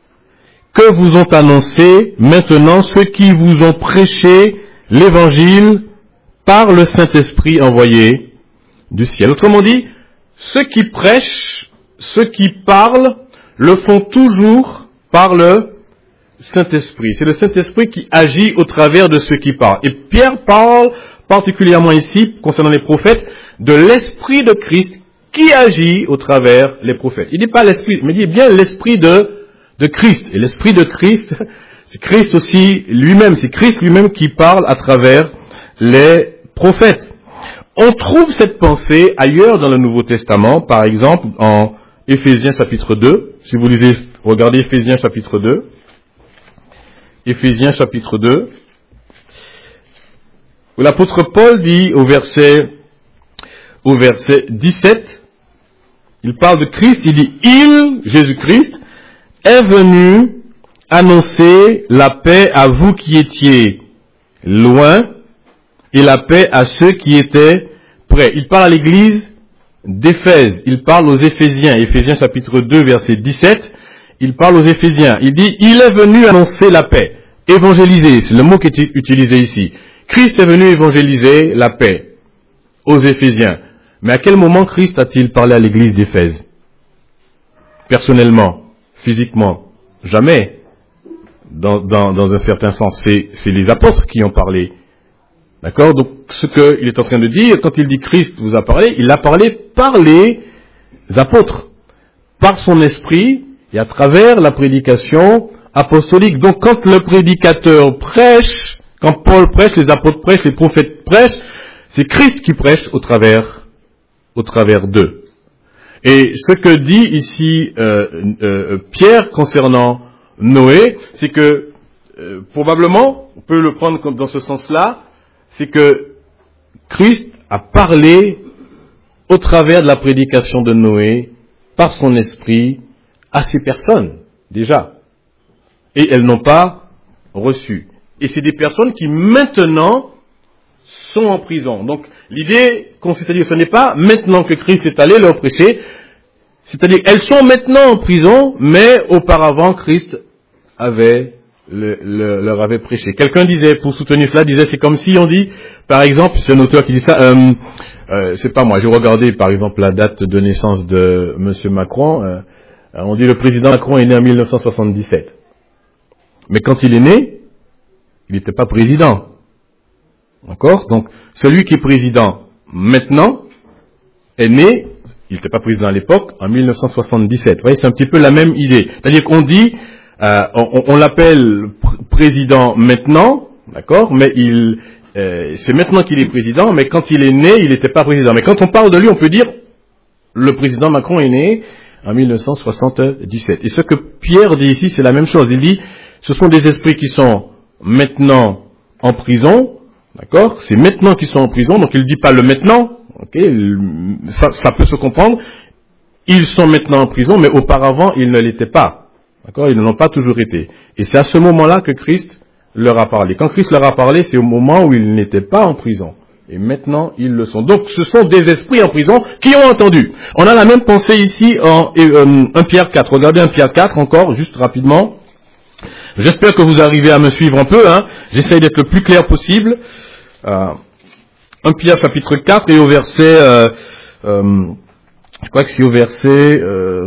que vous ont annoncé maintenant ceux qui vous ont prêché l'évangile par le Saint-Esprit envoyé du ciel. Autrement dit, ceux qui prêchent, ceux qui parlent, le font toujours par le Saint-Esprit. C'est le Saint-Esprit qui agit au travers de ceux qui parlent. Et Pierre parle particulièrement ici, concernant les prophètes, de l'Esprit de Christ qui agit au travers les prophètes. Il ne dit pas l'Esprit, mais il dit bien l'Esprit de, de Christ. Et l'Esprit de Christ, c'est Christ aussi lui-même. C'est Christ lui-même qui parle à travers les prophètes. On trouve cette pensée ailleurs dans le Nouveau Testament, par exemple en Éphésiens chapitre deux. Si vous lisez, regardez Éphésiens chapitre deux. Éphésiens chapitre deux, où l'apôtre Paul dit au verset, au verset dix-sept, il parle de Christ, il dit « Il, Jésus-Christ, est venu annoncer la paix à vous qui étiez loin et la paix à ceux qui étaient près. » Il parle à l'église d'Éphèse, il parle aux Éphésiens, Éphésiens chapitre deux, verset dix-sept, il parle aux Éphésiens, il dit « Il est venu annoncer la paix ». Évangéliser, c'est le mot qui est utilisé ici. Christ est venu évangéliser la paix aux Éphésiens. Mais à quel moment Christ a-t-il parlé à l'église d'Éphèse? Personnellement, physiquement, jamais. Dans, dans, dans un certain sens, c'est, c'est les apôtres qui ont parlé. D'accord? Donc, ce qu'il est en train de dire, quand il dit Christ vous a parlé, il a parlé par les apôtres, par son esprit et à travers la prédication apostolique. Donc, quand le prédicateur prêche, quand Paul prêche, les apôtres prêchent, les prophètes prêchent, c'est Christ qui prêche au travers au travers d'eux. Et ce que dit ici euh, euh, Pierre concernant Noé, c'est que euh, probablement, on peut le prendre comme dans ce sens-là, c'est que Christ a parlé au travers de la prédication de Noé, par son esprit, à ces personnes, déjà. Et elles n'ont pas reçu. Et c'est des personnes qui maintenant sont en prison. Donc, l'idée consiste à dire que ce n'est pas maintenant que Christ est allé leur prêcher, c'est-à-dire qu'elles sont maintenant en prison, mais auparavant Christ avait le, le, leur avait prêché. Quelqu'un disait, pour soutenir cela, disait, c'est comme si on dit, par exemple, c'est un auteur qui dit ça, euh, euh, c'est pas moi, j'ai regardé par exemple la date de naissance de Monsieur Macron, euh, on dit le président Macron est né en mille neuf cent soixante-dix-sept. Mais quand il est né, il n'était pas président. D'accord? Donc, celui qui est président maintenant est né, il n'était pas président à l'époque, en mille neuf cent soixante-dix-sept. Vous voyez, c'est un petit peu la même idée. C'est-à-dire qu'on dit, euh, on, on l'appelle pr- président maintenant, d'accord? Mais il, euh, c'est maintenant qu'il est président, mais quand il est né, il n'était pas président. Mais quand on parle de lui, on peut dire, le président Macron est né en mille neuf cent soixante-dix-sept. Et ce que Pierre dit ici, c'est la même chose. Il dit, ce sont des esprits qui sont maintenant en prison, d'accord? C'est maintenant qu'ils sont en prison, donc il ne dit pas le maintenant, ok? Ça, ça peut se comprendre. Ils sont maintenant en prison, mais auparavant, ils ne l'étaient pas. D'accord? Ils ne l'ont pas toujours été. Et c'est à ce moment-là que Christ leur a parlé. Quand Christ leur a parlé, c'est au moment où ils n'étaient pas en prison. Et maintenant, ils le sont. Donc, ce sont des esprits en prison qui ont entendu. On a la même pensée ici en euh, un Pierre quatre. Regardez un Pierre quatre encore, juste rapidement. J'espère que vous arrivez à me suivre un peu. Hein. J'essaye d'être le plus clair possible. Euh, un Pierre chapitre quatre et au verset... Euh, euh, je crois que c'est au verset... Euh,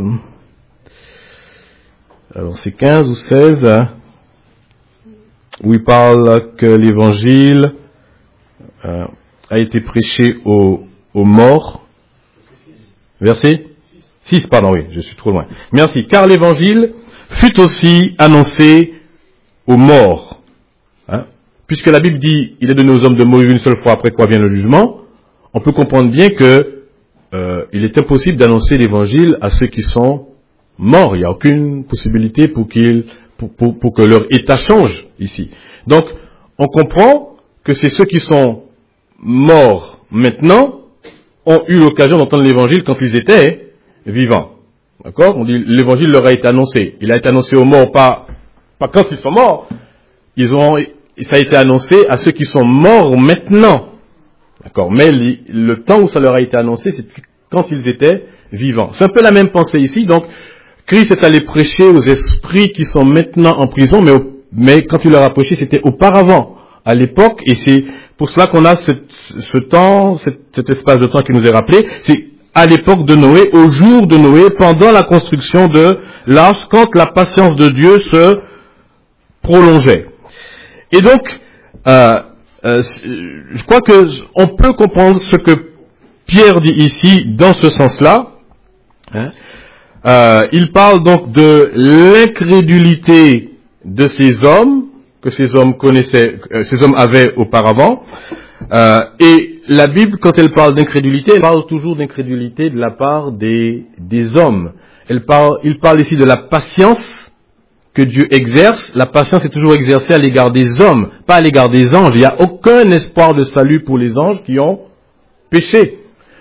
alors c'est quinze ou seize, hein, où il parle que l'évangile euh, a été prêché aux, aux morts. Verset six, pardon, oui, je suis trop loin. Merci. Car l'évangile fut aussi annoncé aux morts. Hein, puisque la Bible dit, il est donné aux hommes de mourir une seule fois, après quoi vient le jugement, on peut comprendre bien que euh, il est impossible d'annoncer l'évangile à ceux qui sont morts. Il n'y a aucune possibilité pour qu'ils, pour, pour, pour que leur état change ici. Donc, on comprend que c'est ceux qui sont morts maintenant ont eu l'occasion d'entendre l'évangile quand ils étaient vivants. D'accord? On dit l'évangile leur a été annoncé. Il a été annoncé aux morts, pas, pas quand ils sont morts. Ils ont, ça a été annoncé à ceux qui sont morts maintenant. D'accord? Mais le, le temps où ça leur a été annoncé, c'est quand ils étaient vivants. C'est un peu la même pensée ici. Donc, Christ est allé prêcher aux esprits qui sont maintenant en prison, mais, au, mais quand il leur a prêché, c'était auparavant, à l'époque, et c'est pour cela qu'on a cette, ce temps, cet, cet espace de temps qui nous est rappelé, c'est à l'époque de Noé, au jour de Noé, pendant la construction de l'arche, quand la patience de Dieu se prolongeait. Et donc, euh, euh, je crois que on peut comprendre ce que Pierre dit ici dans ce sens-là. Hein. Euh, il parle donc de l'incrédulité de ces hommes, que ces hommes connaissaient, euh, ces hommes avaient auparavant. Euh, et la Bible, quand elle parle d'incrédulité, elle parle toujours d'incrédulité de la part des, des hommes. Elle parle, il parle ici de la patience que Dieu exerce, la patience est toujours exercée à l'égard des hommes, pas à l'égard des anges. Il n'y a aucun espoir de salut pour les anges qui ont péché.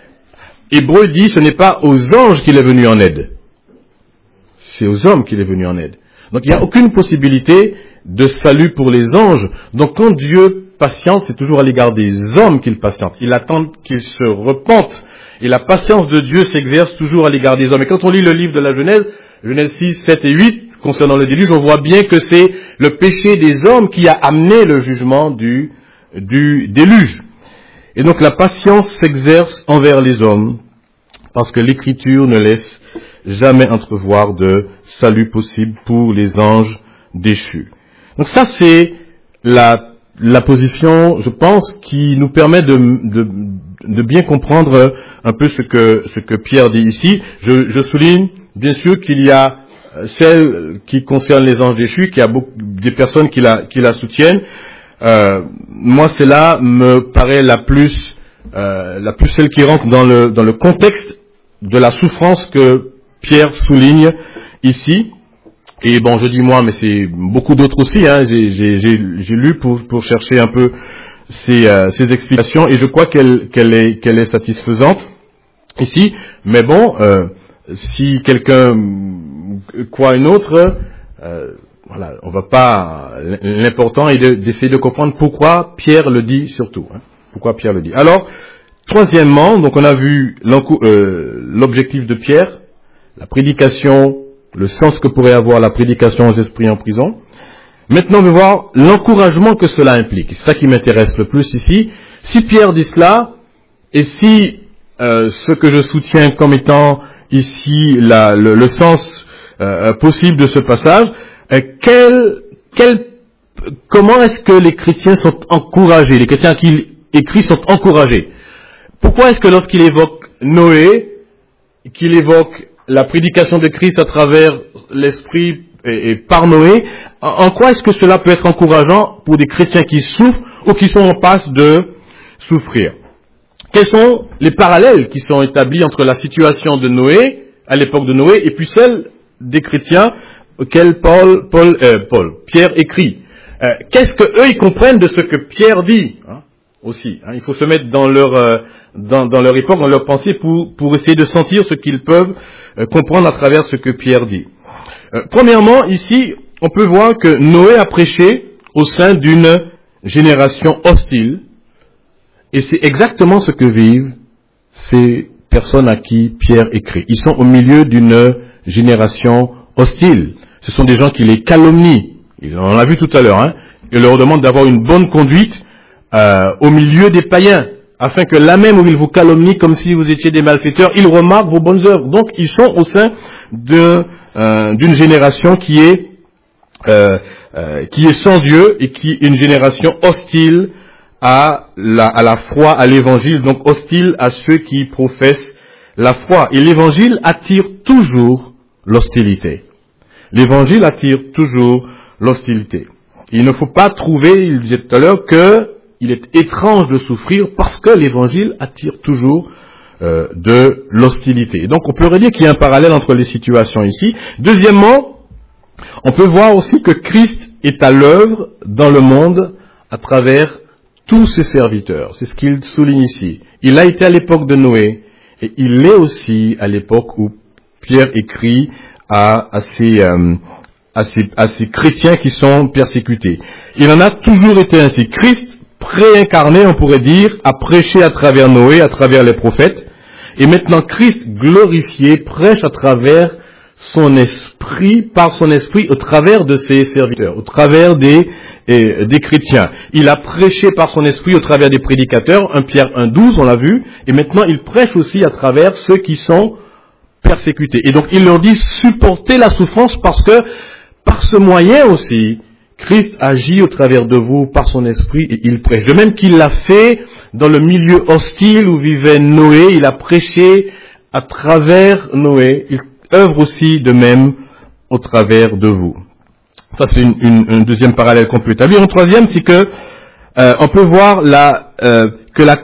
Hébreu dit, ce n'est pas aux anges qu'il est venu en aide. C'est aux hommes qu'il est venu en aide. Donc il n'y a aucune possibilité de salut pour les anges. Donc quand Dieu patiente, c'est toujours à l'égard des hommes qu'il patiente. Il attend qu'ils se repentent. Et la patience de Dieu s'exerce toujours à l'égard des hommes. Et quand on lit le livre de la Genèse, Genèse six, sept et huit, concernant le déluge, on voit bien que c'est le péché des hommes qui a amené le jugement du, du déluge. Et donc la patience s'exerce envers les hommes, parce que l'Écriture ne laisse jamais entrevoir de salut possible pour les anges déchus. Donc ça, c'est la, la position, je pense, qui nous permet de, de, de bien comprendre un peu ce que, ce que Pierre dit ici. Je, je souligne, bien sûr, qu'il y a celle qui concerne les anges déchus, qu'il y a beaucoup, des personnes qui la, qui la soutiennent. Euh, moi, celle-là me paraît la plus, euh, la plus celle qui rentre dans le, dans le contexte de la souffrance que Pierre souligne ici. Et bon, je dis moi, mais c'est beaucoup d'autres aussi. Hein. J'ai, j'ai, j'ai, j'ai lu pour, pour chercher un peu ces, euh, ces explications, et je crois qu'elle, qu'elle est, qu'elle est satisfaisante ici. Mais bon, euh, si quelqu'un croit une autre, euh, voilà, on va pas. L'important est de, d'essayer de comprendre pourquoi Pierre le dit surtout. Hein. Pourquoi Pierre le dit. Alors, troisièmement, donc on a vu euh, l'objectif de Pierre, la prédication, le sens que pourrait avoir la prédication aux esprits en prison. Maintenant, on va voir l'encouragement que cela implique. C'est ça qui m'intéresse le plus ici. Si Pierre dit cela, et si euh, ce que je soutiens comme étant ici la, le, le sens euh, possible de ce passage, euh, quel, quel, comment est-ce que les chrétiens sont encouragés, les chrétiens qui écrit sont encouragés? Pourquoi est-ce que lorsqu'il évoque Noé, qu'il évoque la prédication de Christ à travers l'Esprit et, et par Noé, en, en quoi est-ce que cela peut être encourageant pour des chrétiens qui souffrent ou qui sont en passe de souffrir? Quels sont les parallèles qui sont établis entre la situation de Noé, à l'époque de Noé, et puis celle des chrétiens auxquels Paul, Paul, euh, Paul Pierre écrit? euh, Qu'est-ce que eux ils comprennent de ce que Pierre dit, hein, aussi, hein, il faut se mettre dans leur euh, dans, dans leur époque, dans leur pensée, pour pour essayer de sentir ce qu'ils peuvent euh, comprendre à travers ce que Pierre dit. Euh, premièrement, ici, on peut voir que Noé a prêché au sein d'une génération hostile, et c'est exactement ce que vivent ces personnes à qui Pierre écrit. Ils sont au milieu d'une génération hostile. Ce sont des gens qui les calomnient. On en a vu tout à l'heure. Hein. Ils leur demandent d'avoir une bonne conduite euh, au milieu des païens, afin que là même où ils vous calomnient comme si vous étiez des malfaiteurs, ils remarquent vos bonnes œuvres. Donc, ils sont au sein de, euh, d'une génération qui est euh, euh, qui est sans Dieu et qui est une génération hostile à la, à la foi, à l'évangile, donc hostile à ceux qui professent la foi. Et l'évangile attire toujours l'hostilité. L'évangile attire toujours l'hostilité. Il ne faut pas trouver, il disait tout à l'heure, que il est étrange de souffrir parce que l'évangile attire toujours euh, de l'hostilité. Et donc on peut dire qu'il y a un parallèle entre les situations ici. Deuxièmement, on peut voir aussi que Christ est à l'œuvre dans le monde à travers tous ses serviteurs. C'est ce qu'il souligne ici. Il a été à l'époque de Noé et il l'est aussi à l'époque où Pierre écrit à, à, ces, euh, à, ces, à ces chrétiens qui sont persécutés. Il en a toujours été ainsi. Christ préincarné, on pourrait dire, a prêché à travers Noé, à travers les prophètes, et maintenant Christ glorifié prêche à travers son esprit, par son esprit, au travers de ses serviteurs, au travers des, et, des chrétiens. Il a prêché par son esprit au travers des prédicateurs, un Pierre un douze, on l'a vu, et maintenant il prêche aussi à travers ceux qui sont persécutés. Et donc il leur dit supportez la souffrance parce que par ce moyen aussi, Christ agit au travers de vous par son esprit et il prêche. De même qu'il l'a fait dans le milieu hostile où vivait Noé, il a prêché à travers Noé. Il œuvre aussi de même au travers de vous. Ça c'est une, une, un deuxième parallèle qu'on peut établir. Un troisième, c'est que euh, on peut voir la, euh, que la,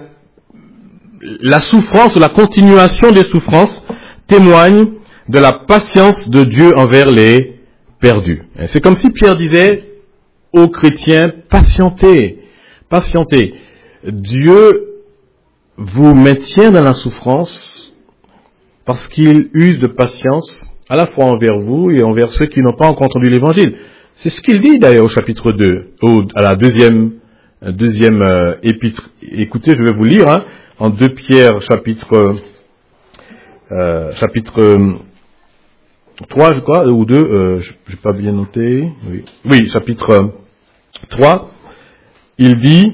la souffrance ou la continuation des souffrances témoigne de la patience de Dieu envers les perdus. C'est comme si Pierre disait aux chrétiens, patientez, patientez. Dieu vous maintient dans la souffrance parce qu'il use de patience à la fois envers vous et envers ceux qui n'ont pas encore entendu l'évangile. C'est ce qu'il dit d'ailleurs au chapitre deux, au, à la deuxième, deuxième euh, épître. Écoutez, je vais vous lire, hein, en deux Pierre chapitre, euh, chapitre euh, trois, je crois, ou deux, euh, je n'ai pas bien noté. Oui, oui chapitre euh, trois, il dit,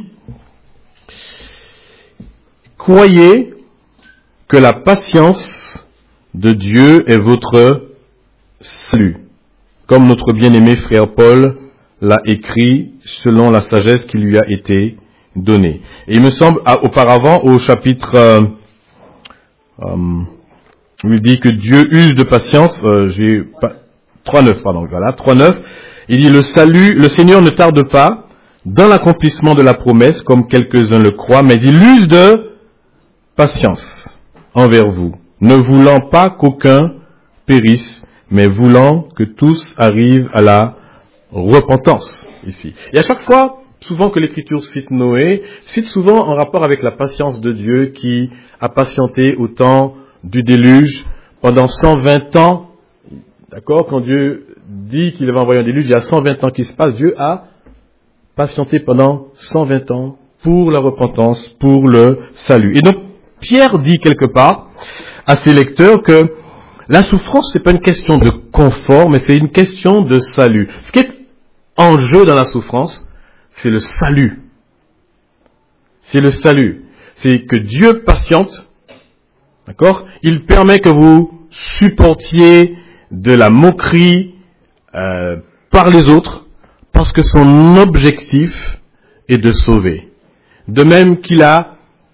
croyez que la patience de Dieu est votre salut, comme notre bien-aimé frère Paul l'a écrit selon la sagesse qui lui a été donnée. Et il me semble, ah, auparavant, au chapitre, euh, euh, il dit que Dieu use de patience, euh, j'ai pas, trois neuf, pardon, voilà, trois neuf, il dit le salut, le Seigneur ne tarde pas dans l'accomplissement de la promesse, comme quelques-uns le croient, mais il use de patience envers vous, ne voulant pas qu'aucun périsse, mais voulant que tous arrivent à la repentance, ici. Et à chaque fois, souvent que l'Écriture cite Noé, cite souvent en rapport avec la patience de Dieu qui a patienté au temps du déluge pendant cent vingt ans. D'accord? Quand Dieu dit qu'il va envoyer un déluge, il y a cent vingt ans qui se passent, Dieu a patienté pendant cent vingt ans pour la repentance, pour le salut. Et donc, Pierre dit quelque part à ses lecteurs que la souffrance, c'est pas une question de confort, mais c'est une question de salut. Ce qui est en jeu dans la souffrance, c'est le salut. C'est le salut. C'est que Dieu patiente, d'accord? Il permet que vous supportiez de la moquerie euh, par les autres, parce que son objectif est de sauver. De même qu'il a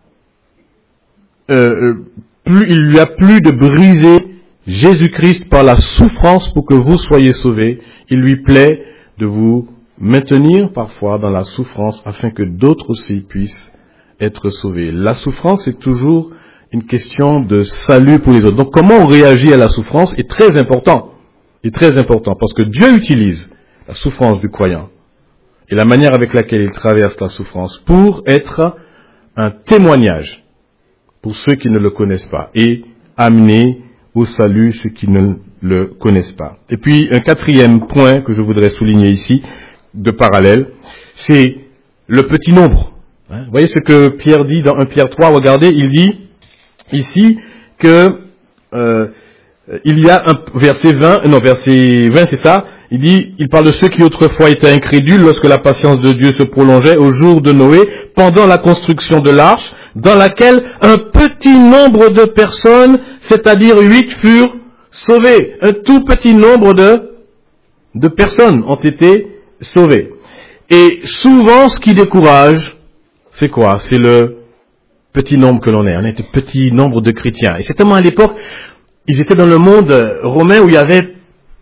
euh, plus, il lui a plu de briser Jésus-Christ par la souffrance pour que vous soyez sauvés. Il lui plaît de vous maintenir parfois dans la souffrance afin que d'autres aussi puissent être sauvés. La souffrance est toujours une question de salut pour les autres. Donc comment on réagit à la souffrance est très important. Est très important parce que Dieu utilise la souffrance du croyant et la manière avec laquelle il traverse la souffrance pour être un témoignage pour ceux qui ne le connaissent pas et amener au salut ceux qui ne le connaissent pas. Et puis un quatrième point que je voudrais souligner ici, de parallèle, c'est le petit nombre. Hein, vous voyez ce que Pierre dit dans un Pierre trois, regardez, il dit ici que euh, il y a un verset vingt, non verset vingt c'est ça, il dit, il parle de ceux qui autrefois étaient incrédules lorsque la patience de Dieu se prolongeait au jour de Noé, pendant la construction de l'arche, dans laquelle un petit nombre de personnes, c'est-à-dire huit, furent sauvées. Un tout petit nombre de, de personnes ont été sauvées. Et souvent, ce qui décourage, c'est quoi? C'est le petit nombre que l'on est. On était petit nombre de chrétiens. Et c'est tellement à l'époque, ils étaient dans le monde romain où il y avait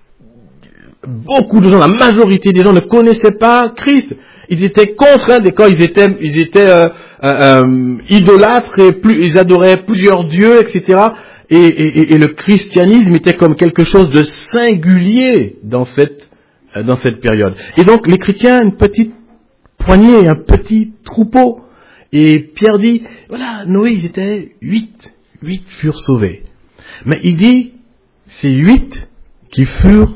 beaucoup de gens, la majorité des gens ne connaissaient pas Christ. Ils étaient contraints, quand ils étaient, ils étaient euh, euh, euh, idolâtres et plus, ils adoraient plusieurs dieux, et cetera. Et, et, et le christianisme était comme quelque chose de singulier dans cette euh, dans cette période. Et donc les chrétiens, une petite poignée, un petit troupeau. Et Pierre dit, voilà, Noé, ils étaient huit, huit furent sauvés. Mais il dit, c'est huit qui furent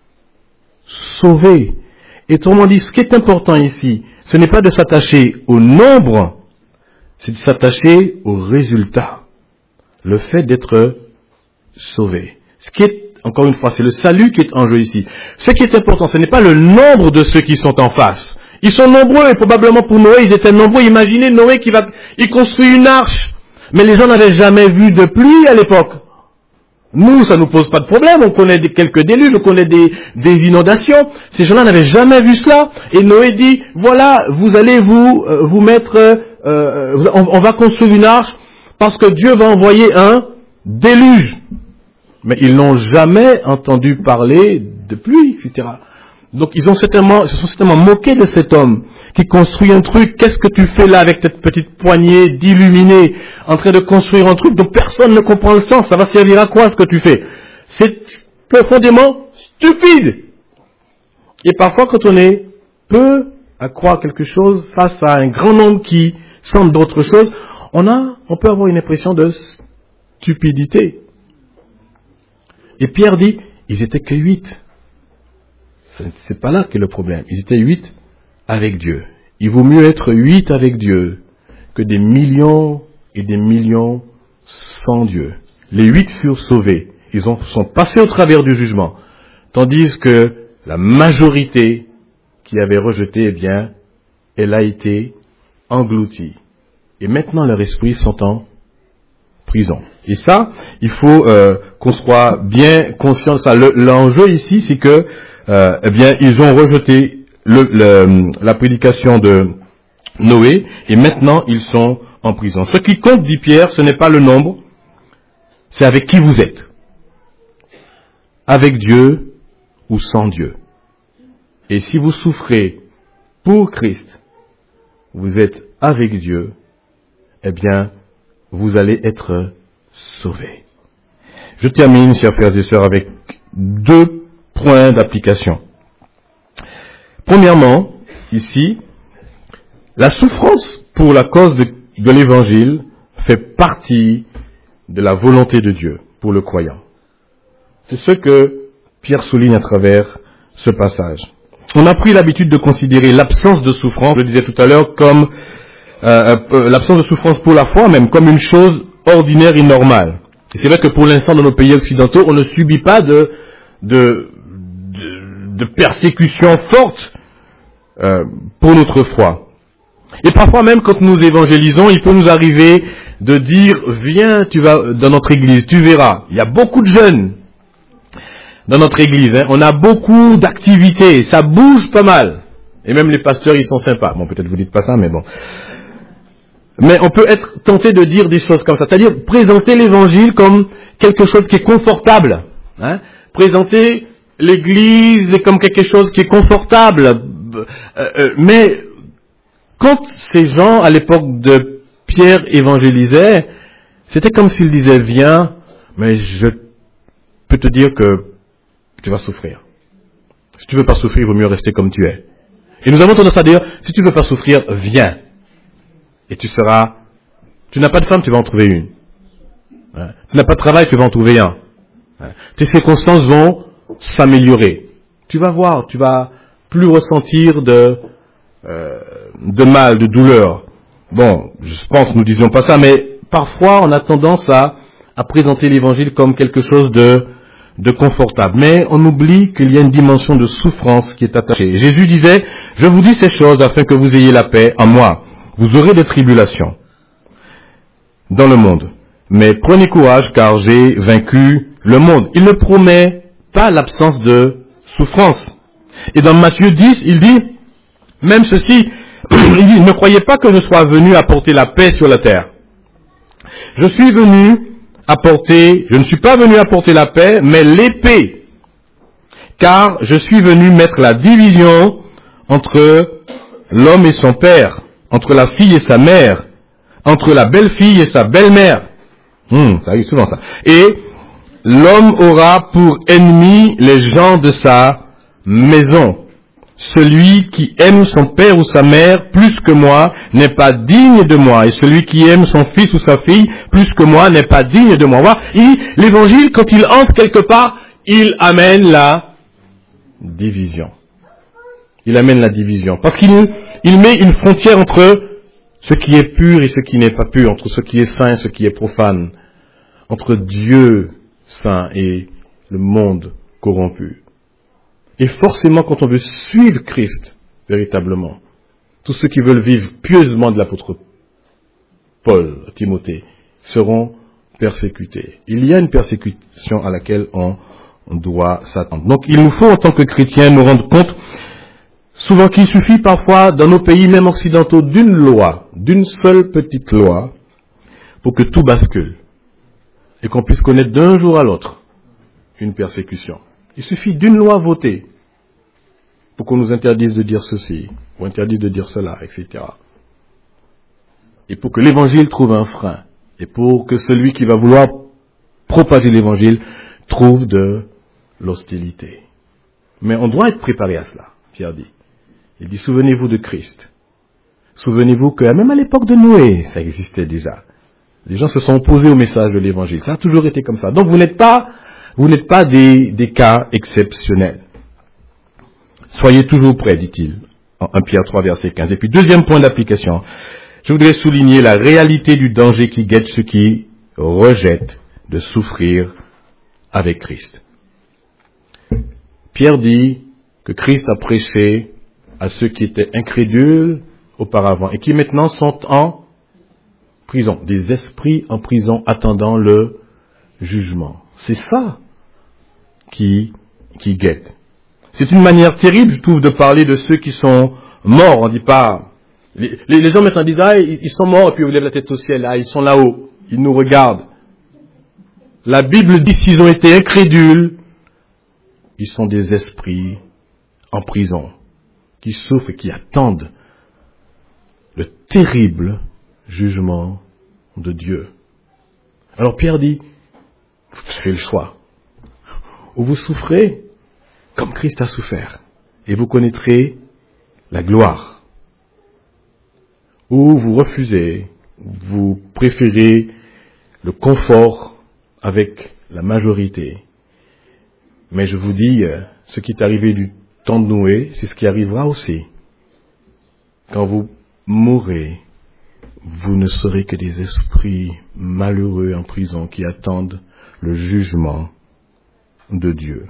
sauvés. Et autrement dit, ce qui est important ici, ce n'est pas de s'attacher au nombre, c'est de s'attacher au résultat. Le fait d'être sauvé. Ce qui est, encore une fois, c'est le salut qui est en jeu ici. Ce qui est important, ce n'est pas le nombre de ceux qui sont en face. Ils sont nombreux, et probablement pour Noé, ils étaient nombreux. Imaginez Noé qui va, il construit une arche. Mais les gens n'avaient jamais vu de pluie à l'époque. Nous, ça nous pose pas de problème. On connaît des, quelques déluges, on connaît des, des inondations. Ces gens-là n'avaient jamais vu cela. Et Noé dit, voilà, vous allez vous, euh, vous mettre, euh, on, on va construire une arche parce que Dieu va envoyer un déluge. Mais ils n'ont jamais entendu parler de pluie, et cetera. Donc ils ont certainement, ils se sont certainement moqués de cet homme qui construit un truc. Qu'est-ce que tu fais là avec cette petite poignée d'illuminés en train de construire un truc dont personne ne comprend le sens? Ça va servir à quoi ce que tu fais? C'est profondément stupide. Et parfois, quand on est peu à croire quelque chose face à un grand nombre qui semble d'autres choses, on a, on peut avoir une impression de stupidité. Et Pierre dit, ils étaient que huit. C'est pas là qu'est le problème. Ils étaient huit avec Dieu. Il vaut mieux être huit avec Dieu que des millions et des millions sans Dieu. Les huit furent sauvés. Ils ont, sont passés au travers du jugement. Tandis que la majorité qui avait rejeté, eh bien, elle a été engloutie. Et maintenant, leurs esprits sont en prison. Et ça, il faut euh, qu'on soit bien conscient de ça. Le, l'enjeu ici, c'est que, euh, eh bien, ils ont rejeté le, le, la prédication de Noé, et maintenant, ils sont en prison. Ce qui compte, dit Pierre, ce n'est pas le nombre, c'est avec qui vous êtes. Avec Dieu ou sans Dieu. Et si vous souffrez pour Christ, vous êtes avec Dieu, eh bien, vous allez être sauvés. Je termine, chers frères et sœurs, avec deux points d'application. Premièrement, ici, la souffrance pour la cause de, de l'Évangile fait partie de la volonté de Dieu pour le croyant. C'est ce que Pierre souligne à travers ce passage. On a pris l'habitude de considérer l'absence de souffrance, je le disais tout à l'heure, comme euh, euh, l'absence de souffrance pour la foi même, comme une chose ordinaire et normale. Et c'est vrai que pour l'instant, dans nos pays occidentaux, on ne subit pas de, de, de, de persécutions fortes euh, pour notre foi. Et parfois même, quand nous évangélisons, il peut nous arriver de dire, viens, tu vas dans notre église, tu verras. Il y a beaucoup de jeunes dans notre église, hein. On a beaucoup d'activités, ça bouge pas mal. Et même les pasteurs, ils sont sympas. Bon, peut-être vous dites pas ça, mais bon. Mais on peut être tenté de dire des choses comme ça, c'est-à-dire présenter l'évangile comme quelque chose qui est confortable, hein. Présenter l'église comme quelque chose qui est confortable. Euh, euh, mais quand ces gens, à l'époque de Pierre, évangélisaient, c'était comme s'ils disaient, viens, mais je peux te dire que tu vas souffrir. Si tu veux pas souffrir, il vaut mieux rester comme tu es. Et nous avons tendance à dire, si tu veux pas souffrir, viens. Et tu seras, tu n'as pas de femme, tu vas en trouver une. Hein? Tu n'as pas de travail, tu vas en trouver un. Hein? Tes circonstances vont s'améliorer. Tu vas voir, tu vas plus ressentir de, euh, de mal, de douleur. Bon, je pense que nous disions pas ça, mais parfois on a tendance à, à présenter l'évangile comme quelque chose de de confortable. Mais on oublie qu'il y a une dimension de souffrance qui est attachée. Jésus disait, je vous dis ces choses afin que vous ayez la paix en moi. Vous aurez des tribulations dans le monde. Mais prenez courage car j'ai vaincu le monde. Il ne promet pas l'absence de souffrance. Et dans Matthieu dix, il dit, même ceci, il dit, ne croyez pas que je sois venu apporter la paix sur la terre. Je suis venu apporter, je ne suis pas venu apporter la paix, mais l'épée. Car je suis venu mettre la division entre l'homme et son père, entre la fille et sa mère, entre la belle-fille et sa belle-mère. Hum, ça arrive souvent ça. Et l'homme aura pour ennemi les gens de sa maison. Celui qui aime son père ou sa mère plus que moi n'est pas digne de moi. Et celui qui aime son fils ou sa fille plus que moi n'est pas digne de moi. Voilà. Et l'évangile, quand il entre quelque part, il amène la division. Il amène la division. Parce qu'il il met une frontière entre ce qui est pur et ce qui n'est pas pur, entre ce qui est saint et ce qui est profane, entre Dieu saint et le monde corrompu. Et forcément, quand on veut suivre Christ, véritablement, tous ceux qui veulent vivre pieusement de l'apôtre Paul, Timothée, seront persécutés. Il y a une persécution à laquelle on doit s'attendre. Donc, il nous faut, en tant que chrétiens, nous rendre compte, souvent qu'il suffit parfois, dans nos pays, même occidentaux, d'une loi, d'une seule petite loi, pour que tout bascule. Et qu'on puisse connaître d'un jour à l'autre une persécution. Il suffit d'une loi votée pour qu'on nous interdise de dire ceci, ou interdise de dire cela, et cetera. Et pour que l'évangile trouve un frein, et pour que celui qui va vouloir propager l'évangile trouve de l'hostilité. Mais on doit être préparé à cela. Pierre dit. Il dit, souvenez-vous de Christ. Souvenez-vous que même à l'époque de Noé, ça existait déjà. Les gens se sont opposés au message de l'Évangile. Ça a toujours été comme ça. Donc vous n'êtes pas, vous n'êtes pas des, des cas exceptionnels. Soyez toujours prêts, dit-il, en premier Pierre trois, verset quinze. Et puis, deuxième point d'application, je voudrais souligner la réalité du danger qui guette ceux qui rejettent de souffrir avec Christ. Pierre dit que Christ a prêché à ceux qui étaient incrédules auparavant et qui maintenant sont en prison, des esprits en prison attendant le jugement. C'est ça qui, qui guette. C'est une manière terrible, je trouve, de parler de ceux qui sont morts. On dit pas... Les, les, les gens maintenant disent, ah, ils, ils sont morts, et puis ils lèvent la tête au ciel, ah, ils sont là-haut, ils nous regardent. La Bible dit, s'ils ont été incrédules, ils sont des esprits en prison, qui souffrent et qui attendent le terrible jugement de Dieu. Alors Pierre dit, vous faites le choix. Ou vous souffrez comme Christ a souffert, et vous connaîtrez la gloire. Ou vous refusez, vous préférez le confort avec la majorité. Mais je vous dis, ce qui est arrivé du temps de Noé, c'est ce qui arrivera aussi. Quand vous mourrez, vous ne serez que des esprits malheureux en prison qui attendent le jugement de Dieu.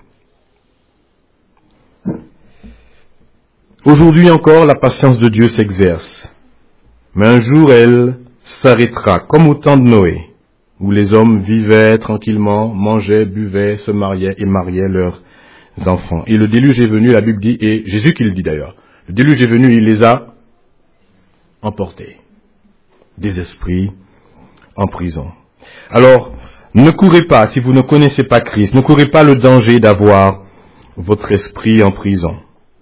Aujourd'hui encore, la patience de Dieu s'exerce. Mais un jour, elle s'arrêtera, comme au temps de Noé, où les hommes vivaient tranquillement, mangeaient, buvaient, se mariaient et mariaient leurs enfants. Et le déluge est venu, la Bible dit, et Jésus qui le dit d'ailleurs, le déluge est venu, il les a emportés. Des esprits en prison. Alors, ne courez pas, si vous ne connaissez pas Christ, ne courez pas le danger d'avoir votre esprit en prison,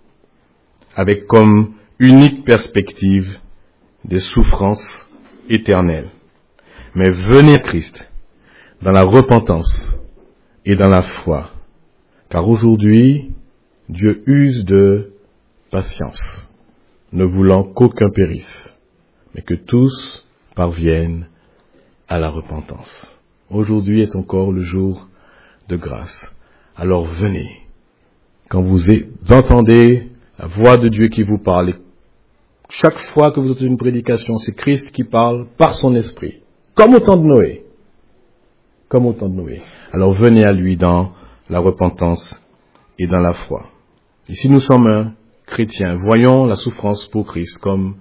avec comme unique perspective des souffrances éternelles. Mais venez à Christ dans la repentance et dans la foi, car aujourd'hui, Dieu use de patience, ne voulant qu'aucun périsse, mais que tous parviennent à la repentance. Aujourd'hui est encore le jour de grâce. Alors venez, quand vous entendez la voix de Dieu qui vous parle, et chaque fois que vous entendez une prédication, c'est Christ qui parle par son esprit, comme au temps de Noé. Comme au temps de Noé. Alors venez à lui dans la repentance et dans la foi. Et si nous sommes un chrétien, voyons la souffrance pour Christ comme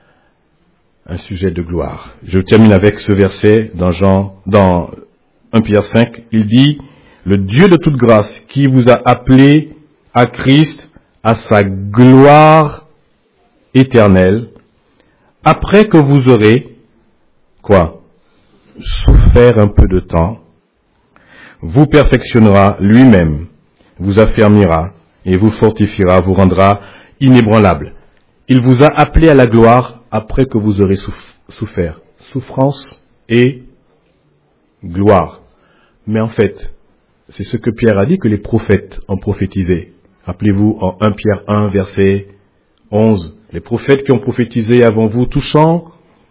un sujet de gloire. Je termine avec ce verset dans Jean, dans premier Pierre cinq. Il dit, le Dieu de toute grâce qui vous a appelé à Christ, à sa gloire éternelle, après que vous aurez, quoi, souffert un peu de temps, vous perfectionnera lui-même, vous affermira et vous fortifiera, vous rendra inébranlable. Il vous a appelé à la gloire après que vous aurez souffert. Souffrance et gloire. Mais en fait, c'est ce que Pierre a dit que les prophètes ont prophétisé. Rappelez-vous en premier Pierre un, verset onze. Les prophètes qui ont prophétisé avant vous, touchant,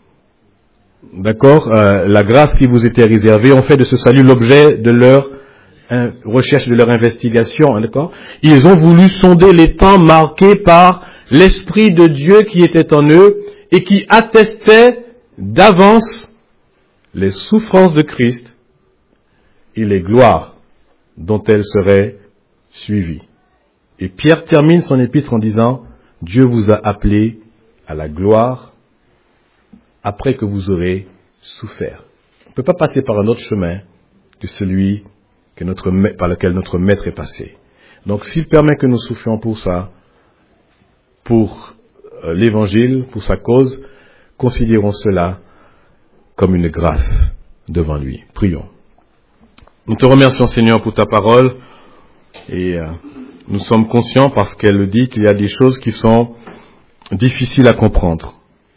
d'accord, euh, la grâce qui vous était réservée, ont fait de ce salut l'objet de leur hein, recherche, de leur investigation, hein, d'accord. Ils ont voulu sonder les temps marqués par l'Esprit de Dieu qui était en eux et qui attestait d'avance les souffrances de Christ et les gloires dont elles seraient suivies. Et Pierre termine son épître en disant, Dieu vous a appelé à la gloire après que vous aurez souffert. On ne peut pas passer par un autre chemin que celui que notre, par lequel notre Maître est passé. Donc s'il permet que nous souffrions pour ça, pour euh, l'Évangile, pour sa cause, considérons cela comme une grâce devant lui. Prions. Nous te remercions Seigneur pour ta parole et euh, nous sommes conscients parce qu'elle dit qu'il y a des choses qui sont difficiles à comprendre.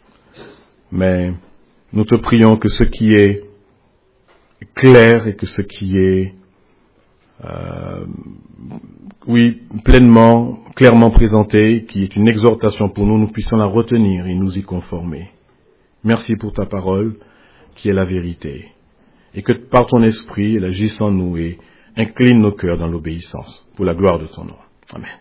Mais nous te prions que ce qui est clair et que ce qui est euh, oui, pleinement, clairement présentée, qui est une exhortation pour nous, nous puissions la retenir et nous y conformer. Merci pour ta parole, qui est la vérité. Et que par ton esprit, elle agisse en nous et incline nos cœurs dans l'obéissance, pour la gloire de ton nom. Amen.